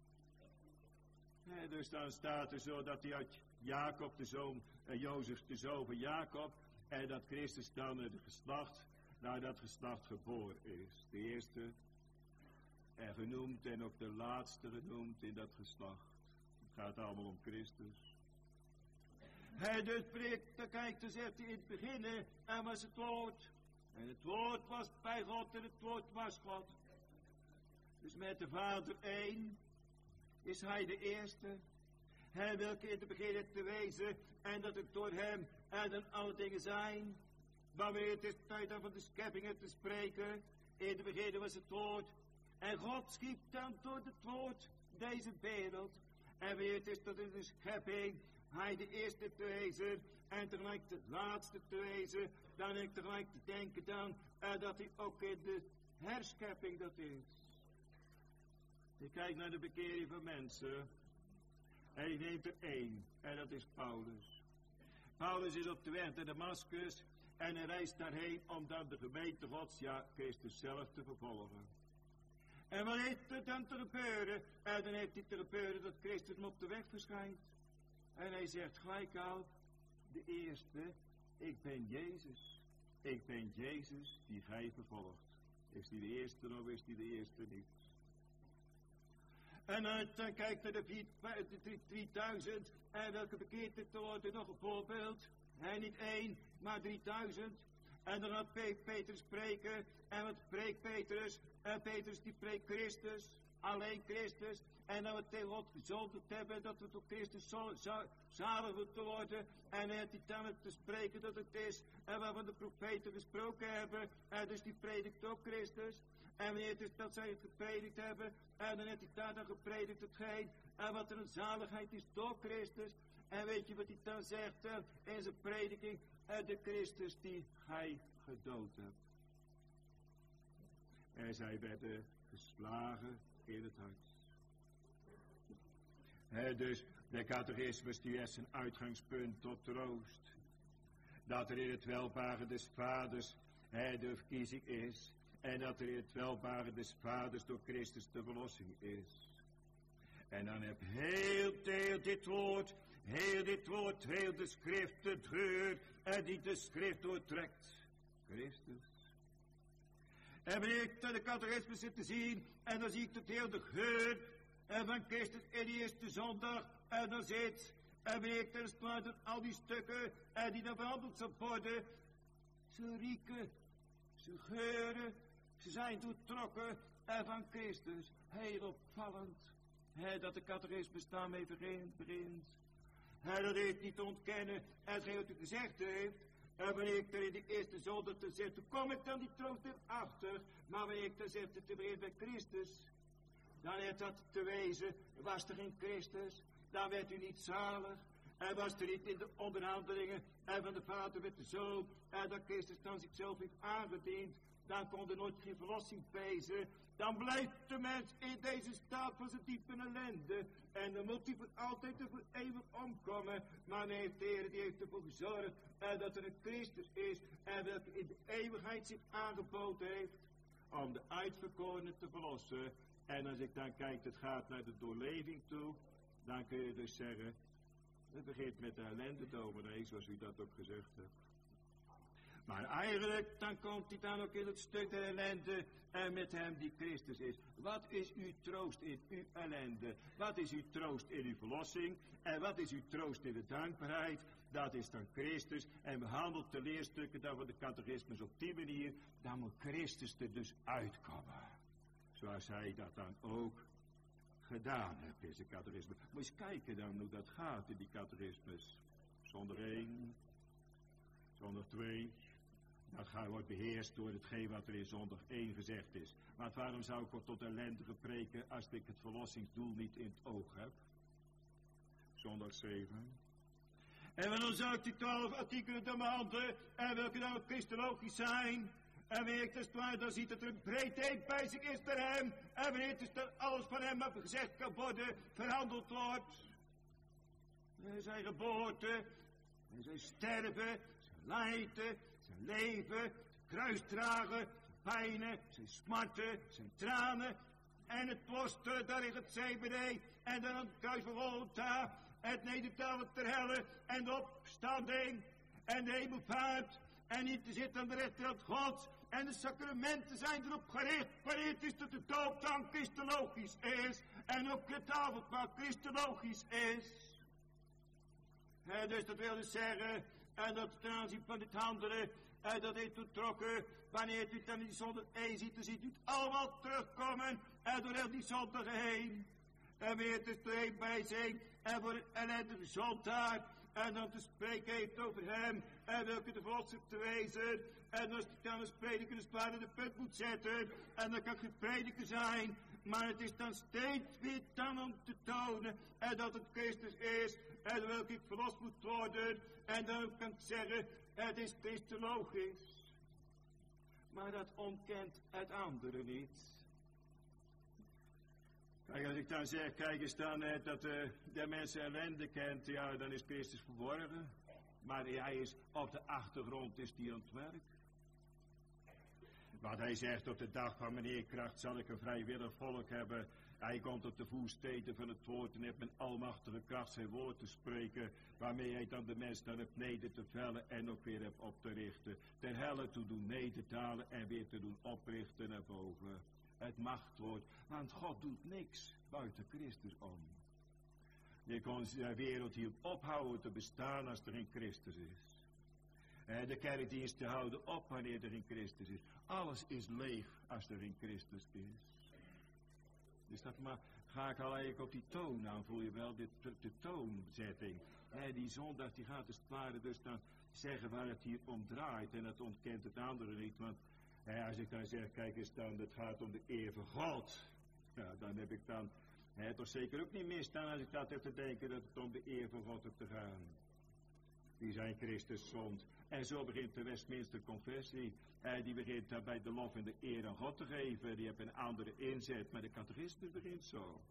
Dus dan staat er zo dat hij uit Jacob, de zoon, Jozef, de zoon van Jacob, en dat Christus dan het geslacht, naar dat geslacht geboren is. De eerste en genoemd en ook de laatste genoemd in dat geslacht. Het gaat allemaal om Christus. Hij dus spreekt, dan kijkt, dan zegt hij in het begin, en was het woord. En het woord was bij God en het woord was God. Dus met de Vader één is hij de eerste. Hij welke in het begin heeft te wezen en dat het door hem en dan alle dingen zijn. Maar weer het is tijd dan van de scheppingen te spreken. In het begin was het woord. En God schiep dan door het woord deze wereld. En weer het is tot in de schepping hij de eerste te wezen en tegelijk de laatste te wezen. Dan ik tegelijk te denken dan dat hij ook in de herschepping dat is. Ik kijk naar de bekering van mensen. En ik neem er één. En dat is Paulus. Paulus is op de weg naar Damascus. En hij reist daarheen om dan de gemeente Gods, ja, Christus zelf te vervolgen. En wat heeft er dan te gebeuren? En dan heeft hij te gebeuren dat Christus hem op de weg verschijnt. En hij zegt gelijk al, de eerste, ik ben Jezus. Ik ben Jezus die gij vervolgt. Is die de eerste of is die de eerste niet? En dan kijkt naar de 3000. En welke bekeerd te worden, nog een voorbeeld. Hij niet 1, maar 3000. En dan gaat Petrus spreken. En wat spreekt Petrus? En Petrus die preekt Christus. Alleen Christus. En dat we tegen God gezonderd hebben. Dat we door Christus zalig moeten worden. En hij heeft dan te spreken dat het is. En waarvan de profeten gesproken hebben. En dus die predikt ook Christus. En wanneer dus dat zij het gepredikt hebben. En dan heeft hij daar dan gepredikt hetgeen. En wat er een zaligheid is door Christus. En weet je wat hij dan zegt in zijn prediking? De Christus die gij gedood hebt. En zij werden geslagen in het hart. Dus de catechismus die is een uitgangspunt tot troost. Dat er in het welbare des vaders de verkiezing is. En dat er in het welbare des vaders door Christus de verlossing is. En dan heb heel dit woord, heel de schrift, de deur die de schrift doortrekt. Christus. En wanneer ik de catechismus zit te zien, en dan zie ik dat heel de geur van Christus in die eerste zondag, en dan zit, en wanneer ik dan sluit al die stukken, die dan verhandeld zullen worden, ze rieken, ze geuren, ze zijn doortrokken van Christus. Heel opvallend. Dat de catechismus daarmee begint. Dat heeft niet te ontkennen. En wat u gezegd heeft. Wanneer ik er in de eerste zondag te zet, toen kom ik dan die troost erachter. Maar wanneer ik dan zeg dat te begint bij Christus. Dan heeft dat te wezen. Was er geen Christus. Dan werd u niet zalig. En was er niet in de onderhandelingen. En van de vader met de zoon. En dat Christus dan zichzelf heeft aangediend. Dan kon er nooit geen verlossing wezen. Dan blijft de mens in deze staat van zijn diepe ellende. En dan moet hij voor altijd en voor eeuwig omkomen. Maar nee, de Heer die heeft ervoor gezorgd dat er een Christus is. En dat hij in de eeuwigheid zich aangeboden heeft. Om de uitverkorenen te verlossen. En als ik dan kijk, het gaat naar de doorleving toe. Dan kun je dus zeggen. Het begint met de ellende dominee, zoals u dat ook gezegd hebt. Maar eigenlijk, dan komt hij dan ook in het stuk de ellende en met hem die Christus is. Wat is uw troost in uw ellende? Wat is uw troost in uw verlossing? En wat is uw troost in de dankbaarheid? Dat is dan Christus. En behandelt de leerstukken dan van de catechismus op die manier. Dan moet Christus er dus uitkomen. Zoals hij dat dan ook gedaan heeft, deze catechismus. Moet eens kijken dan hoe dat gaat in die catechismus. Zonder 1, zonder 2. Dat wordt beheerst door hetgeen wat er in zondag 1 gezegd is. Maar waarom zou ik tot ellende preken als ik het verlossingsdoel niet in het oog heb? Zondag 7. En dan zou ik die 12 artikelen dan behandelen. En welke dan ook christologisch zijn. En wanneer ik dus dan ziet dat er een breedheid bij zich is bij hem. En wanneer dus dat alles van hem wat gezegd kan worden, verhandeld wordt. En zijn geboorte, en zijn sterven, zijn lijden, zijn leven, zijn kruisdragen, pijnen, zijn smarten, zijn tranen. En het kloster, daar ligt het CBD. En dan het kruis van Golgotha. Het nedertalen ter helle. En de opstanding. En de hemelvaart. En niet te zitten aan de rechterhand Gods. En de sacramenten zijn erop gericht. Wanneer het is dat de doop dan christologisch is. En ook het avondmaal christologisch is. En dus dat wil dus zeggen. En dat ten aanzien van dit handelen. En dat heeft toetrokken. Wanneer u dan in die zondag 1 ziet, dan ziet u het allemaal terugkomen. En door heel die zondagen heen. En wanneer het dus er een bij zijn. En voor een ellendige zondaar. En dan te spreken heeft over hem. En welke de verlosser te wezen. En als hij dan als prediker de zwaar in de punt moet zetten. En dan kan geen prediker zijn. Maar het is dan steeds weer dan om te tonen. En dat het Christus is. En welke ik verlost moet worden. En dan kan ik zeggen. Het is christologisch. Maar dat ontkent het andere niet. Kijk, als ik dan zeg, kijk eens dan dat de mensen ellende kent, ja, dan is Christus verborgen. Maar hij is op de achtergrond, is die aan het werk. Want hij zegt, op de dag van mijn eerkracht zal ik een vrijwillig volk hebben. Hij komt op de voetsteden van het woord en heeft met almachtige kracht zijn woord te spreken, waarmee hij dan de mens naar het neder te vellen en ook weer hebt op te richten. Ter helle toe doen nedertalen en weer te doen oprichten naar boven. Het machtwoord, want God doet niks buiten Christus om. Je kon de wereld hier ophouden te bestaan als er in Christus is. De kerkdiensten houden op wanneer er in Christus is. Alles is leeg als er in Christus is. Dus dat maar ga ik al eigenlijk op die toon aan, voel je wel, de toonzetting. Die zondag die gaat als het ware dus dan zeggen waar het hier om draait. En dat ontkent het andere niet. Want als ik dan zeg, kijk eens dan, het gaat om de eer van God. Ja, dan heb ik dan toch zeker ook niet misstaan als ik dat heb te denken dat het om de eer van God hebt te gaan. Die zijn Christus zond. En zo begint de Westminster Confessie. Die begint daarbij de lof en de eer aan God te geven. Die hebben een andere inzet. Maar de catechismus begint zo.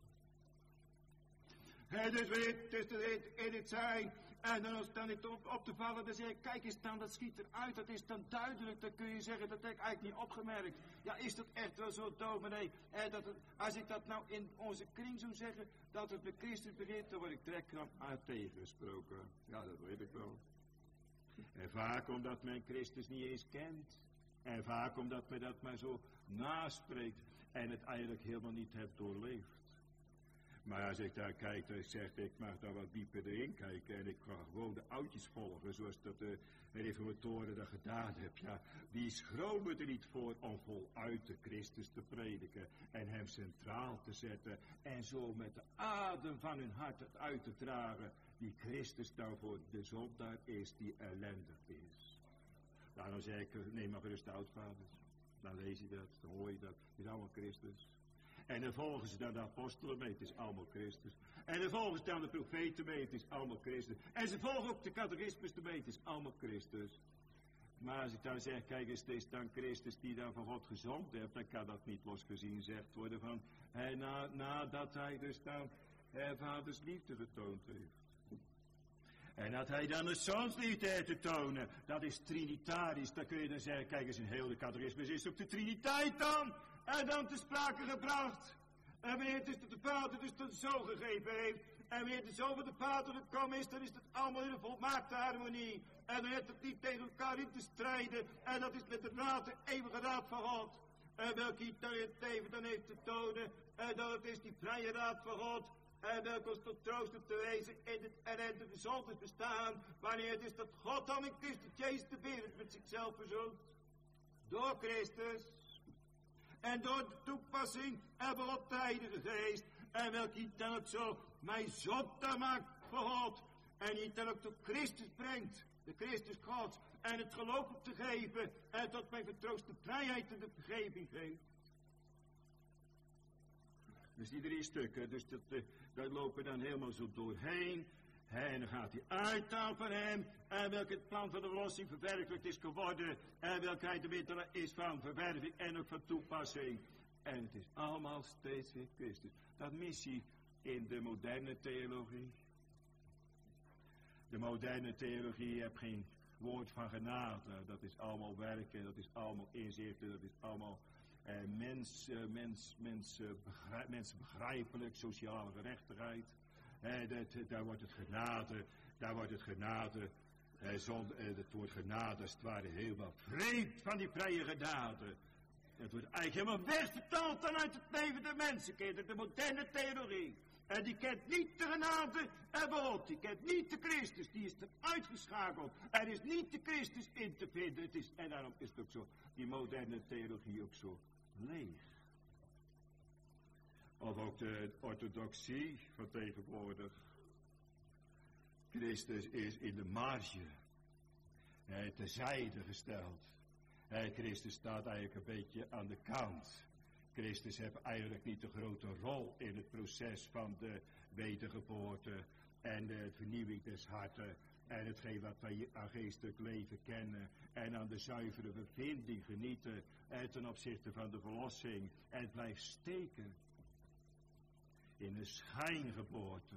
Dus weet in het zijn. En dan is het op te vallen. Dan zeg ik, kijk eens dan, dat schiet eruit. Dat is dan duidelijk. Dan kun je zeggen, dat heb ik eigenlijk niet opgemerkt. Ja, is dat echt wel zo, dominee? Als ik dat nou in onze kring zou zeggen, dat het met Christus begint, dan word ik direct aan tegengesproken. Ja, dat weet ik wel. En vaak omdat men Christus niet eens kent. En vaak omdat men dat maar zo naspreekt. En het eigenlijk helemaal niet hebt doorleefd. Maar als ik daar kijk, dan zeg ik mag daar wat dieper erin kijken. En ik ga gewoon de oudjes volgen. Zoals dat de reformatoren dat gedaan hebben. Ja, die schromen er niet voor om voluit de Christus te prediken. En hem centraal te zetten. En zo met de adem van hun hart het uit te dragen. Die Christus nou voor de zondaar is die ellendig is. Daarom zeg ik, neem maar gerust de oudvaders. Dan lees je dat, dan hoor je dat. Het is allemaal Christus. En dan volgen ze dan de apostelen mee, het is allemaal Christus. En dan volgen ze dan de profeten mee, het is allemaal Christus. En ze volgen ook de catechismus mee, het is allemaal Christus. Maar als ik dan zeg, kijk eens, het is dan Christus die dan van God gezond heeft, dan kan dat niet losgezien gezegd worden van, nadat hij dus dan vaders liefde getoond heeft. En dat hij dan de zoonsliefde heeft te tonen, dat is trinitarisch. Dan kun je dan zeggen, kijk eens, in heel de catechismus is ook de triniteit dan. En dan te sprake gebracht. En wanneer het is dat de Vader dus de Zoon gegeven heeft. En wanneer de Zoon van de Vader gekomen is, dan is het allemaal in een volmaakte harmonie. En dan heeft het niet tegen elkaar in te strijden. En dat is met de raad, de eeuwige raad van God. En welke hij dan in het leven dan heeft te tonen. En dat het is die vrije raad van God. En welke ons tot troost op te wezen in het ellendige zondig bestaan. Wanneer het is dat God dan in Christus Jezus de wereld met zichzelf verzoent. Door Christus. En door de toepassing hebben we God de Heilige Geest. En welke hij dan ook zo mij zondaar maakt voor God. En die dan ook tot Christus brengt. De Christus Gods. En het geloof op te geven. En tot mij vertrooste vrijheid en de vergeving geeft. Dus die 3 stukken. Dus daar lopen dan helemaal zo doorheen. En dan gaat hij uit van hem. En welk het plan van de verlossing verwerkelijkt is geworden. En welke hij de middelen is van verwerving en ook van toepassing. En het is allemaal steeds in Christus. Dat missie in de moderne theologie. De moderne theologie heeft geen woord van genade. Dat is allemaal werken, dat is allemaal inzichten, dat is allemaal mensbegrijpelijk, sociale gerechtigheid. Daar wordt het genade, het woord genade als het ware helemaal vreemd van die vrije genade. Het wordt eigenlijk helemaal wegvertaald dan uit het leven der mensenkind, de moderne theologie. En die kent niet de genade en God, die kent niet de Christus, die is er uitgeschakeld. Er is niet de Christus in te vinden. En daarom is het ook zo, die moderne theologie ook zo leeg. Of ook de orthodoxie van tegenwoordig. Christus is in de marge, terzijde gesteld. Christus staat eigenlijk een beetje aan de kant. Christus heeft eigenlijk niet de grote rol in het proces van de wedergeboorte en de vernieuwing des harten. En hetgeen wat wij aan geestelijk leven kennen. En aan de zuivere bevinding genieten. Ten opzichte van de verlossing. En het blijft steken. In de schijngeboorte.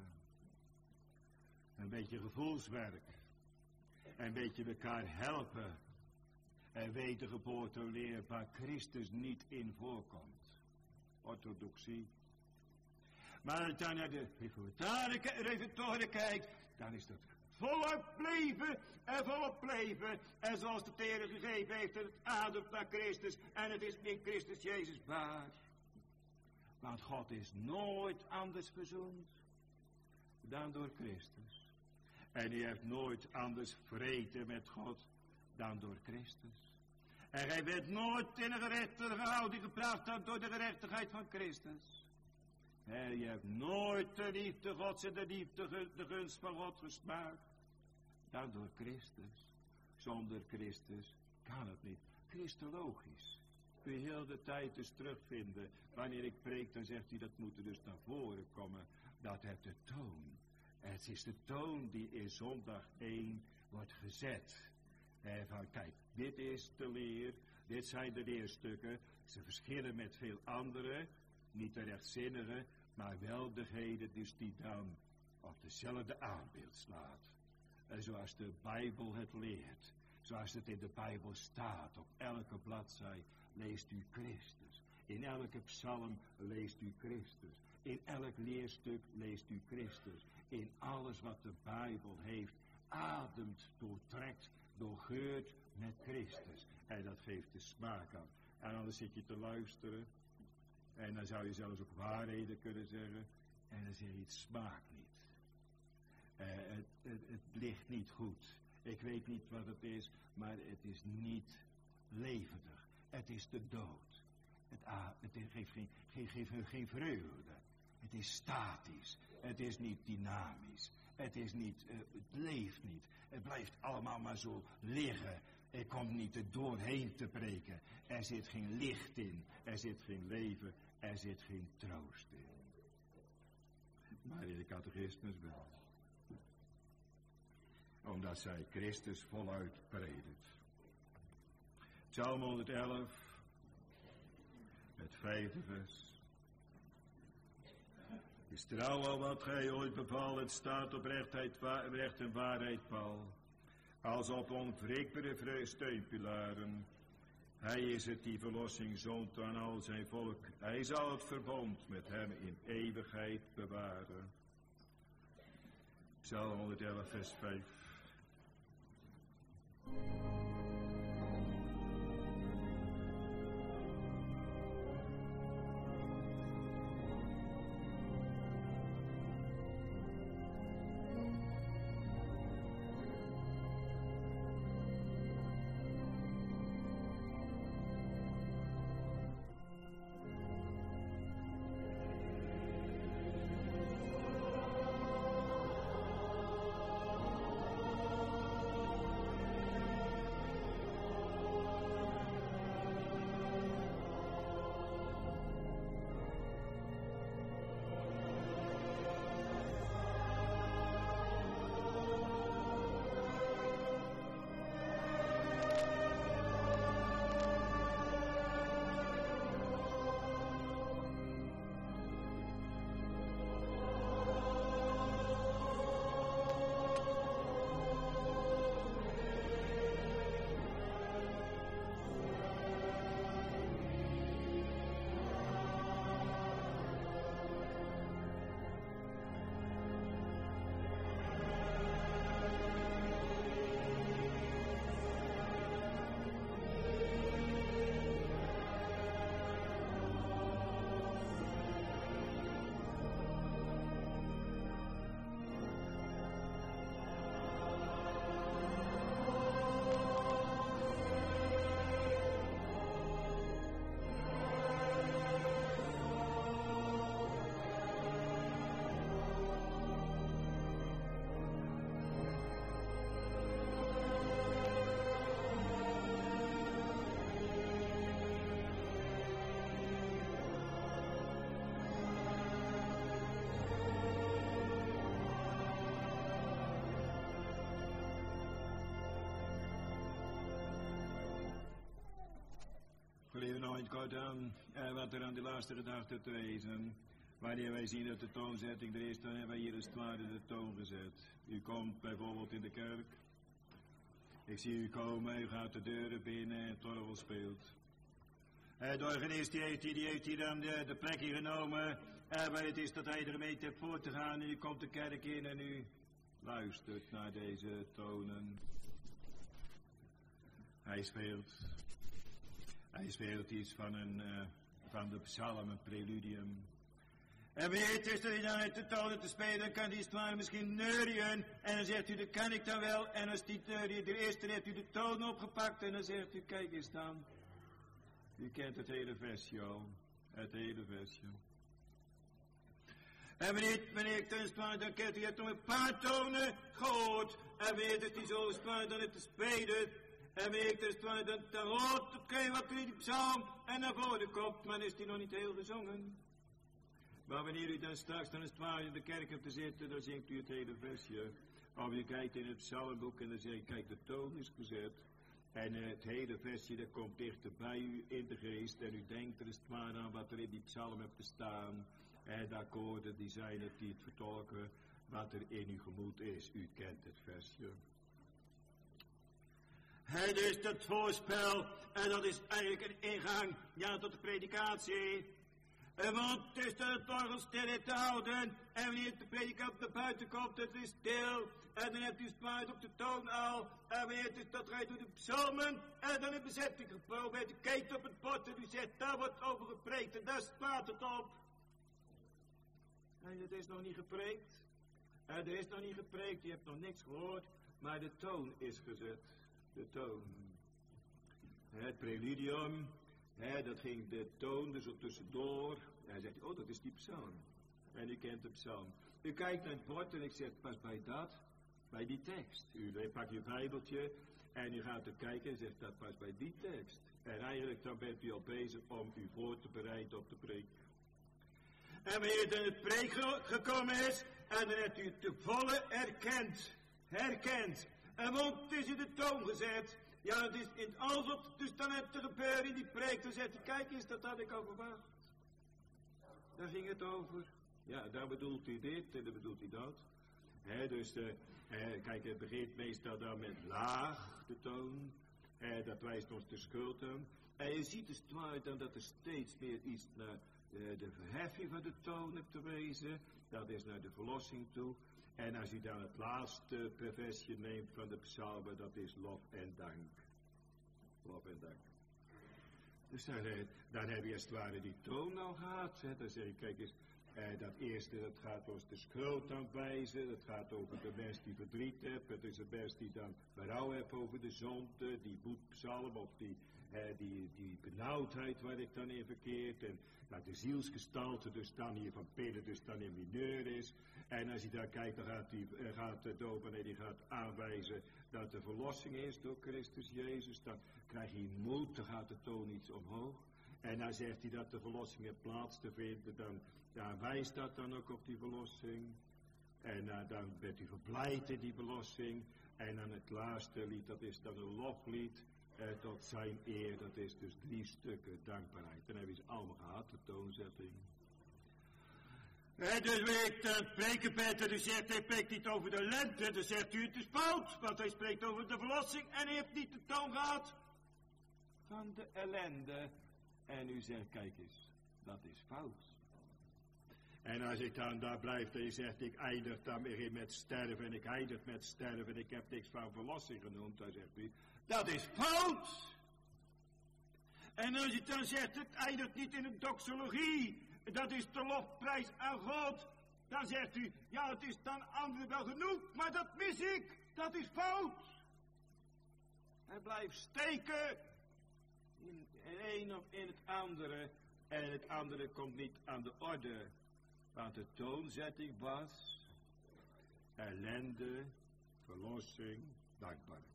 Een beetje gevoelswerk. Een beetje elkaar helpen. wedergeboorteleer waar Christus niet in voorkomt. Orthodoxie. Maar als je naar de reformatoren kijkt, dan is dat volop leven en volop leven. En zoals de Heer gegeven heeft, het ademt naar Christus en het is in Christus Jezus waar. Want God is nooit anders verzoend dan door Christus. En hij heeft nooit anders vrede met God dan door Christus. En hij werd nooit in een gerechtige houding gebracht dan door de gerechtigheid van Christus. Hij heeft nooit de liefde Gods en de gunst van God gesmaakt dan door Christus. Zonder Christus kan het niet. Christologisch. Kun je heel de tijd dus terugvinden. Wanneer ik preek, dan zegt hij dat moet er dus naar voren komen. Dat heeft de toon. Het is de toon die in zondag 1 wordt gezet. Van kijk, dit is de leer, dit zijn de leerstukken. Ze verschillen met veel andere, niet de rechtzinnige, maar wel degene dus die dan op dezelfde aanbeeld slaat. En zoals de Bijbel het leert, zoals het in de Bijbel staat, op elke bladzij leest u Christus. In elke psalm leest u Christus. In elk leerstuk leest u Christus. In alles wat de Bijbel heeft, ademt, doortrekt, doorgeurt met Christus. En dat geeft de smaak aan. En anders zit je te luisteren. En dan zou je zelfs ook waarheden kunnen zeggen. En dan zeg je, het smaakt niet. Het ligt niet goed. Ik weet niet wat het is, maar het is niet levendig. Het is de dood. Het geeft geen vreugde. Het is statisch. Het is niet dynamisch. Het is niet, het leeft niet. Het blijft allemaal maar zo liggen. Er komt niet er doorheen te preken. Er zit geen licht in. Er zit geen leven. Er zit geen troost in. Maar in de catechismus wel. Omdat zij Christus voluit predikt. Psalm 111. Het 5e vers. Is trouw al wat gij ooit beval, het staat op recht en waarheid pal. Als op onwrikbare steunpilaren. Hij is het die verlossing zoont aan al zijn volk. Hij zal het verbond met hem in eeuwigheid bewaren. Psalm 111 vers 5. Geliefde nog eens kort aan wat er aan de laatste gedachte te wezen. Wanneer wij zien dat de toonzetting er is, dan hebben wij hier als het ware de toon gezet. U komt bijvoorbeeld in de kerk. Ik zie u komen, u gaat de deuren binnen en het orgel speelt. De organist die heeft hier dan de plek hier genomen. Maar het is dat hij ermee heeft voor te gaan. En u komt de kerk in en u luistert naar deze tonen. Hij speelt iets van de psalm, een preludium. En weet dus dat hij dan uit de tonen te spelen, dan kan die maar misschien neurien. En dan zegt u, dat kan ik dan wel. En als die neurien de eerste, heeft u de toon opgepakt. En dan zegt u, kijk eens dan. U kent het hele versje al. Het hele versje. En wanneer ik dan sprak, dan kent u, hebt nog een paar tonen gehoord. En wanneer dus die zo sprak, dan het te spelen. En wanneer ik dan sprak, dan hoort het wat er in die psalm en naar voren komt. Maar dan is die nog niet heel gezongen. Maar wanneer u dan straks dan in de kerk hebt te zitten, dan zingt u het hele versje. Of u kijkt in het psalmboek en dan zegt u, kijk, de toon is gezet. En het hele versje, dat komt dichter bij u in de geest. En u denkt er eens maar aan wat er in die psalm hebt gestaan. En de akkoorden, die zijn het die het vertolken wat er in uw gemoed is. U kent het versje. Het is het voorspel. En dat is eigenlijk een ingang, ja, tot de predikatie. Want het is het orgel stil te houden. En wanneer de predikant naar buiten komt, het is stil. En dan hebt u spuit op de toon al. En wanneer het is dat rijdt door de psalmen. En dan is bezetting geprobeerd. U kijkt op het bord en u zegt, daar wordt over gepreekt. En daar slaat het op. En het is nog niet gepreekt. En er is nog niet gepreekt. Je hebt nog niks gehoord. Maar de toon is gezet. De toon. Het preludium. Dat ging de toon er zo tussendoor. En hij zegt, oh, dat is die psalm. En u kent de psalm. U kijkt naar het bord en ik zeg, pas bij dat, bij die tekst. U pakt je bijbeltje en u gaat er kijken en zegt, dat past bij die tekst. En eigenlijk dan bent u al bezig om u voor te bereiden op de preek. En wanneer dan het preek gekomen is, en dan hebt u het te volle herkend. En want het is in de toon gezet. Ja, het is in alles wat dus dan hebt te gebeuren in die preek. Dan zegt hij, kijk eens, dat had ik al verwacht. Daar ging het over. Ja, daar bedoelt hij dit en daar bedoelt hij dat. Kijk, het begint meestal dan met laag, de toon. Dat wijst ons de schuld aan. En je ziet dus dan dat er steeds meer iets naar de verheffing van de toon hebt te wezen. Dat is naar de verlossing toe. En als u dan het laatste versje neemt van de psalmen, dat is lof en dank. Lof en dank. Dus dan heb je als het ware die toon al gehad. Dan zeg ik, kijk eens, dat eerste, dat gaat ons de schuld aanwijzen. Dat gaat over de mens die verdriet heeft. Het is de mens die dan berouw heeft over de zonde. Die boetpsalm of die benauwdheid waar ik dan in verkeerd. En dat de zielsgestalte dus dan hier van Peter dus dan in mineur is. En als je daar kijkt, dan gaat de dominee die gaat aanwijzen dat de verlossing is door Christus Jezus. Dan krijg je moed, dan gaat de toon iets omhoog. En dan zegt hij dat de verlossing heeft plaats te vinden, dan wijst dat dan ook op die verlossing. En dan bent u verblijd in die verlossing. En dan het laatste lied, dat is dan een loflied tot zijn eer. Dat is dus 3 stukken dankbaarheid. Dan hebben we ze allemaal gehad, de toonzetting. Dus weet de preken Peter, die zegt, hij spreekt niet over de lente, dan zegt u het is fout, want hij spreekt over de verlossing en hij heeft niet de toon gehad van de ellende. En u zegt, kijk eens, dat is fout. En als ik dan daar blijf en je zegt, ik eindig dan weer met sterven en ik eindig met sterven en ik heb niks van verlossing genoemd, dan zegt u, dat is fout. En als je dan zegt, het eindigt niet in een doxologie, dat is de lofprijs aan God. Dan zegt u, ja, het is dan anderen wel genoeg, maar dat mis ik. Dat is fout. Hij blijft steken in het een of in het andere. En het andere komt niet aan de orde. Want de toonzetting was ellende, verlossing, dankbaarheid.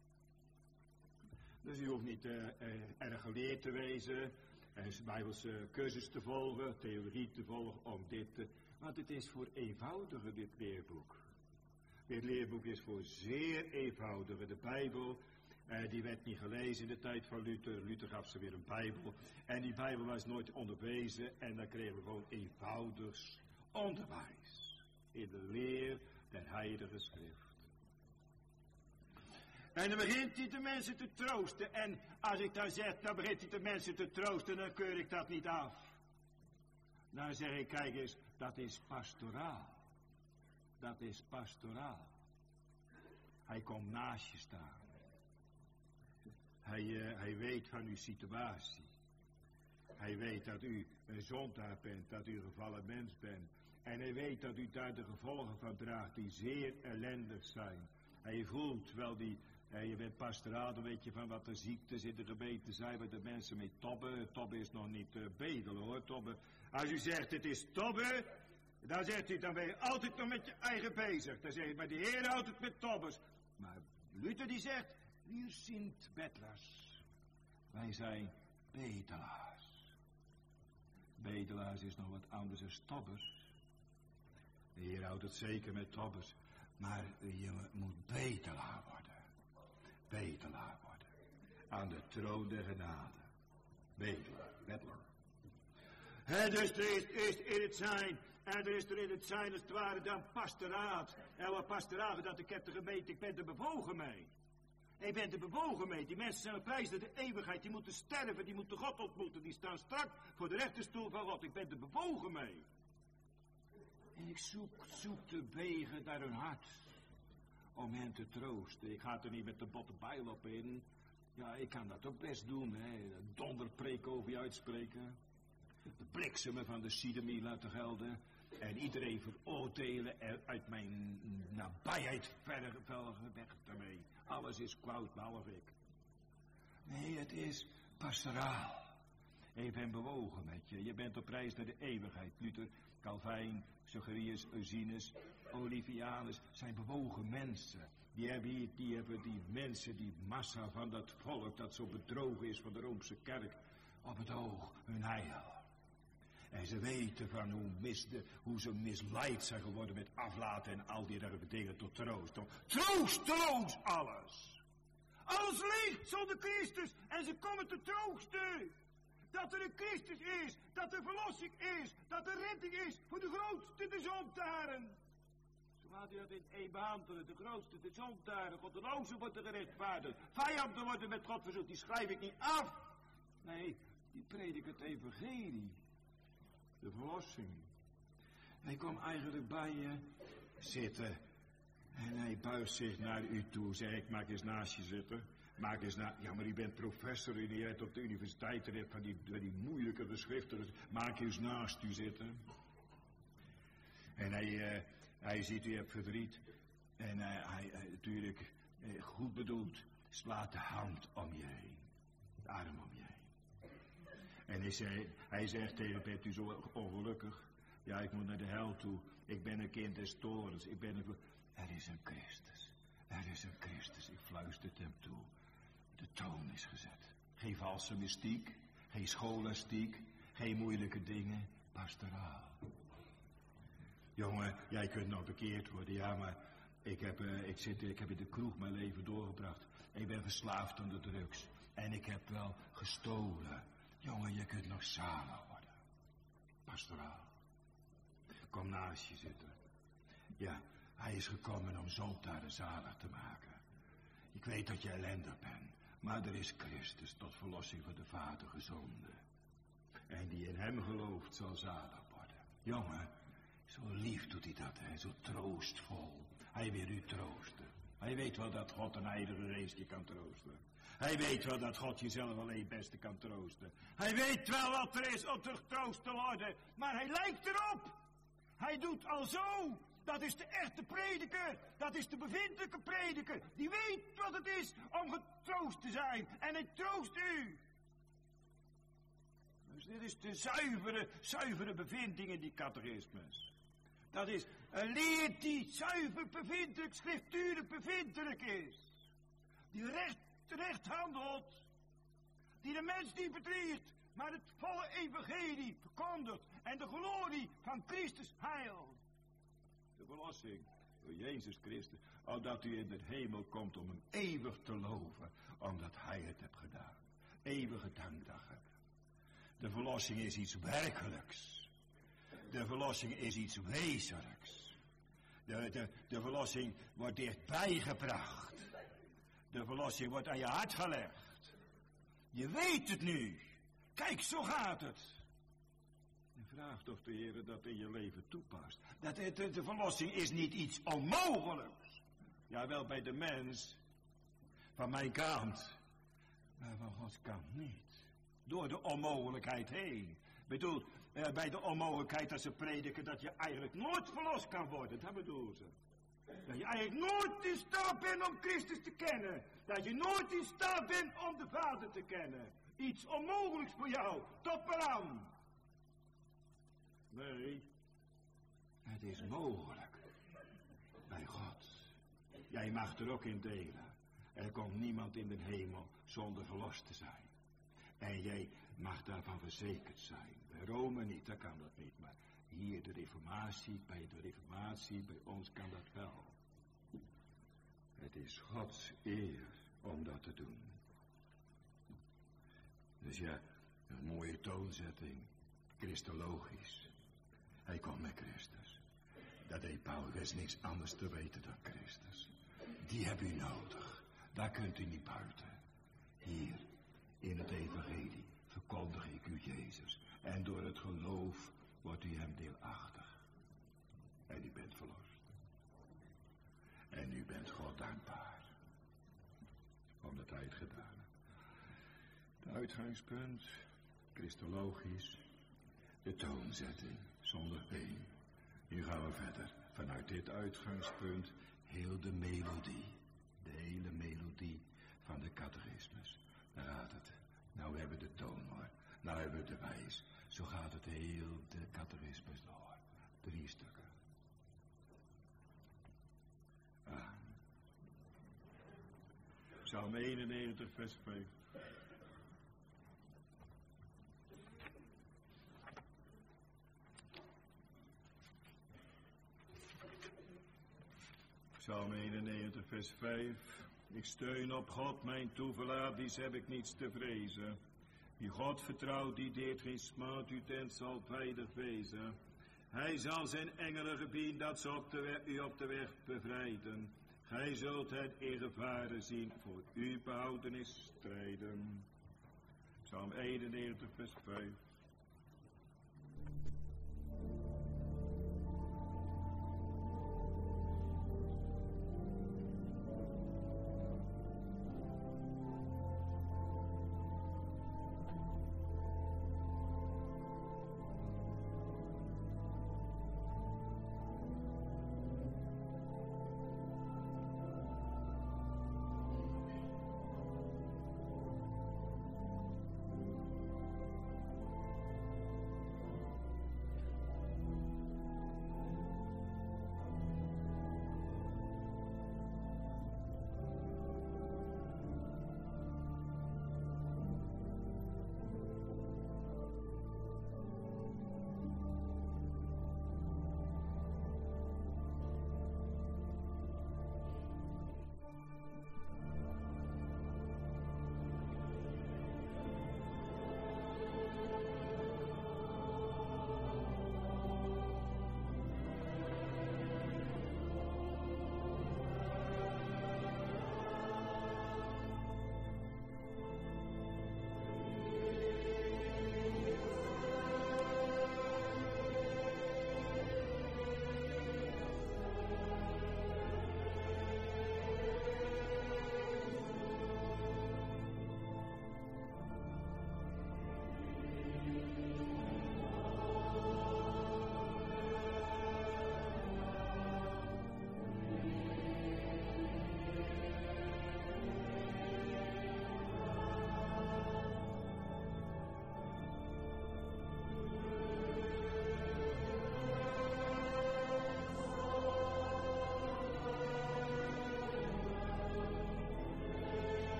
Dus u hoeft niet erg geleerd te wezen. En Bijbelse cursus te volgen, theorie te volgen om dit te... Want het is voor eenvoudiger, dit leerboek. Dit leerboek is voor zeer eenvoudiger. De Bijbel, die werd niet gelezen in de tijd van Luther. Luther gaf ze weer een Bijbel. En die Bijbel was nooit onderwezen. En dan kregen we gewoon eenvoudig onderwijs. In de leer der Heilige Schrift. En dan begint hij de mensen te troosten. En als ik dan zeg, dan begint hij de mensen te troosten, dan keur ik dat niet af. Dan zeg ik, kijk eens, dat is pastoraal. Dat is pastoraal. Hij komt naast je staan. Hij weet van uw situatie. Hij weet dat u een zondaar bent, dat u een gevallen mens bent. En hij weet dat u daar de gevolgen van draagt die zeer ellendig zijn. Hij voelt wel die... je bent pastoraal, dan weet je van wat de ziektes in de gemeente zijn, waar de mensen mee tobben. Tobben is nog niet bedelen hoor, tobben. Als u zegt het is tobben, dan zegt u, dan ben je altijd nog met je eigen bezig. Dan zeg je, maar de Heer houdt het met tobbers. Maar Luther die zegt, wir sind Bettlers. Wij zijn bedelaars. Bedelaars is nog wat anders dan tobbers. De Heer houdt het zeker met tobbers. Maar je moet bedelaar worden. Bedelaar worden. Aan de troon der genade. Bedelaar. Bettler. Dus er is in het zijn. En er is er in het zijn als het ware dan pastoraat. En wat pastoraat, dat ik heb de gemeente, ik ben er bewogen mee. Ik ben er bewogen mee. Die mensen zijn op reis naar de eeuwigheid. Die moeten sterven, die moeten God ontmoeten. Die staan strak voor de rechterstoel van God. Ik ben er bewogen mee. En ik zoek de wegen naar hun hart. Om hen te troosten. Ik ga er niet met de botte bijl op in. Ja, ik kan dat ook best doen, hè. Donderpreek over je uitspreken. De bliksemen van de Sidemie laten gelden. En iedereen veroordelen en uit mijn nabijheid verder weg daarmee. Alles is kwaad, behalve ik. Nee, het is pastoraal. Ik ben bewogen met je. Je bent op reis naar de eeuwigheid. Luther, Calvijn, Sugerius, Eusinus, Olivianus zijn bewogen mensen. Die hebben die mensen, die massa van dat volk dat zo bedrogen is van de Roomse kerk, op het oog, hun heil. En ze weten van hoe ze misleid zijn geworden met aflaten en al die dingen tot troost. Troosteloos alles. Alles ligt zonder Christus en ze komen te troosten. Dat er een Christus is, dat er verlossing is, dat er redding is voor de grootste de zondaren. Zo gaat hij dat in één behandelen, de grootste de zondaren, goddelozen worden gerechtvaardigd, vijanden worden met God verzoend, die schrijf ik niet af. Nee, die predik het evangelie, de verlossing. Hij komt eigenlijk bij je zitten en hij buigt zich naar u toe, zeg ik, maak eens naast je zitten. Maak eens ja, maar u bent professor en u hebt op de universiteit en hebt van die moeilijke geschriften. Maak eens naast u zitten. En hij ziet u hebt verdriet. En hij natuurlijk goed bedoeld slaat de hand om je heen. De arm om je heen. En hij zegt tegen, bent u zo ongelukkig? Ja, ik moet naar de hel toe. Ik ben een kind des torens. Er is een Christus. Er is een Christus. Ik fluister hem toe. De toon is gezet. Geen valse mystiek, geen scholastiek, geen moeilijke dingen, pastoraal. Jongen, jij kunt nog bekeerd worden, ja, maar ik heb in de kroeg mijn leven doorgebracht. Ik ben verslaafd aan de drugs en ik heb wel gestolen. Jongen, je kunt nog zalig worden. Pastoraal. Kom naast je zitten. Ja, hij is gekomen om zondaren zalig te maken. Ik weet dat je ellendig bent. Maar er is Christus tot verlossing van de Vader gezonden. En die in hem gelooft zal zalig worden. Jongen, zo lief doet hij dat, hè? Zo troostvol. Hij wil u troosten. Hij weet wel dat God een heilige geest je kan troosten. Hij weet wel dat God jezelf alleen het beste kan troosten. Hij weet wel wat er is om getroost te worden. Maar hij lijkt erop. Hij doet al zo. Dat is de echte prediker. Dat is de bevindelijke prediker. Die weet wat het is om getroost te zijn. En hij troost u. Dus dit is de zuivere bevinding in die catechismus. Dat is een leer die zuiver bevindelijk, schriftuurlijk bevindelijk is. Die recht handelt. Die de mens niet bedriegt, maar het volle evangelie verkondigt. En de glorie van Christus heil. De verlossing door Jezus Christus, opdat u in de hemel komt om hem eeuwig te loven, omdat hij het heeft gedaan. Eeuwige dankdag hebben. De verlossing is iets werkelijks. De verlossing is iets wezenlijks. De verlossing wordt dichtbij gebracht. De verlossing wordt aan je hart gelegd. Je weet het nu. Kijk, zo gaat het. En vraag toch de Heer dat in je leven toepast. De verlossing is niet iets onmogelijks. Jawel, bij de mens. Van mijn kant. Maar van Gods kant niet. Door de onmogelijkheid heen. Ik bedoel, bij de onmogelijkheid dat ze prediken dat je eigenlijk nooit verlost kan worden. Dat bedoelen ze. Dat je eigenlijk nooit in staat bent om Christus te kennen. Dat je nooit in staat bent om de Vader te kennen. Iets onmogelijks voor jou. Tot maar aan. Nee, het is mogelijk. Bij God. Jij mag er ook in delen. Er komt niemand in de hemel zonder verlost te zijn. En jij mag daarvan verzekerd zijn. Bij Rome niet, daar kan dat niet. Maar hier bij de reformatie, bij ons kan dat wel. Het is Gods eer om dat te doen. Dus ja, een mooie toonzetting. Christologisch. Hij kwam met Christus. Dat deed Paulus niks anders te weten dan Christus. Die heb u nodig. Daar kunt u niet buiten. Hier, in het evangelie, verkondig ik u Jezus. En door het geloof wordt u hem deelachtig. En u bent verlost. En u bent God dankbaar. Omdat hij het gedaan heeft. Het uitgangspunt, christologisch, de toonzetting, zonder één. Nu gaan we verder. Vanuit dit uitgangspunt, heel de melodie. De hele melodie van de catechismus. Daar gaat het. Nou hebben we de toon hoor. Nou hebben we de wijs. Zo gaat het heel de catechismus door. 3 stukken. Psalm 91 vers 5. Psalm 91 vers 5. Ik steun op God, mijn toeverlaat, dies heb ik niets te vrezen. Wie God vertrouwt, die deert geen smaad, uw tent zal veilig wezen. Hij zal zijn engelen gebieden, dat ze u op de weg bevrijden. Gij zult het in gevaren zien, voor uw behoudenis strijden. Psalm 91 vers 5.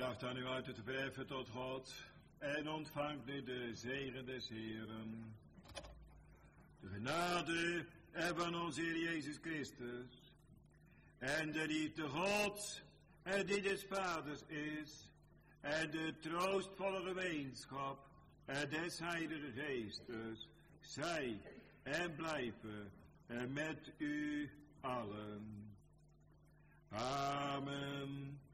Gaat dan nu uit het werven tot God en ontvangt nu de zegen des Heeren. De genade van onze Heer Jezus Christus en de liefde Gods en die des Vaders is en de troostvolle gemeenschap des Heilige Geestes zij en blijven met u allen. Amen.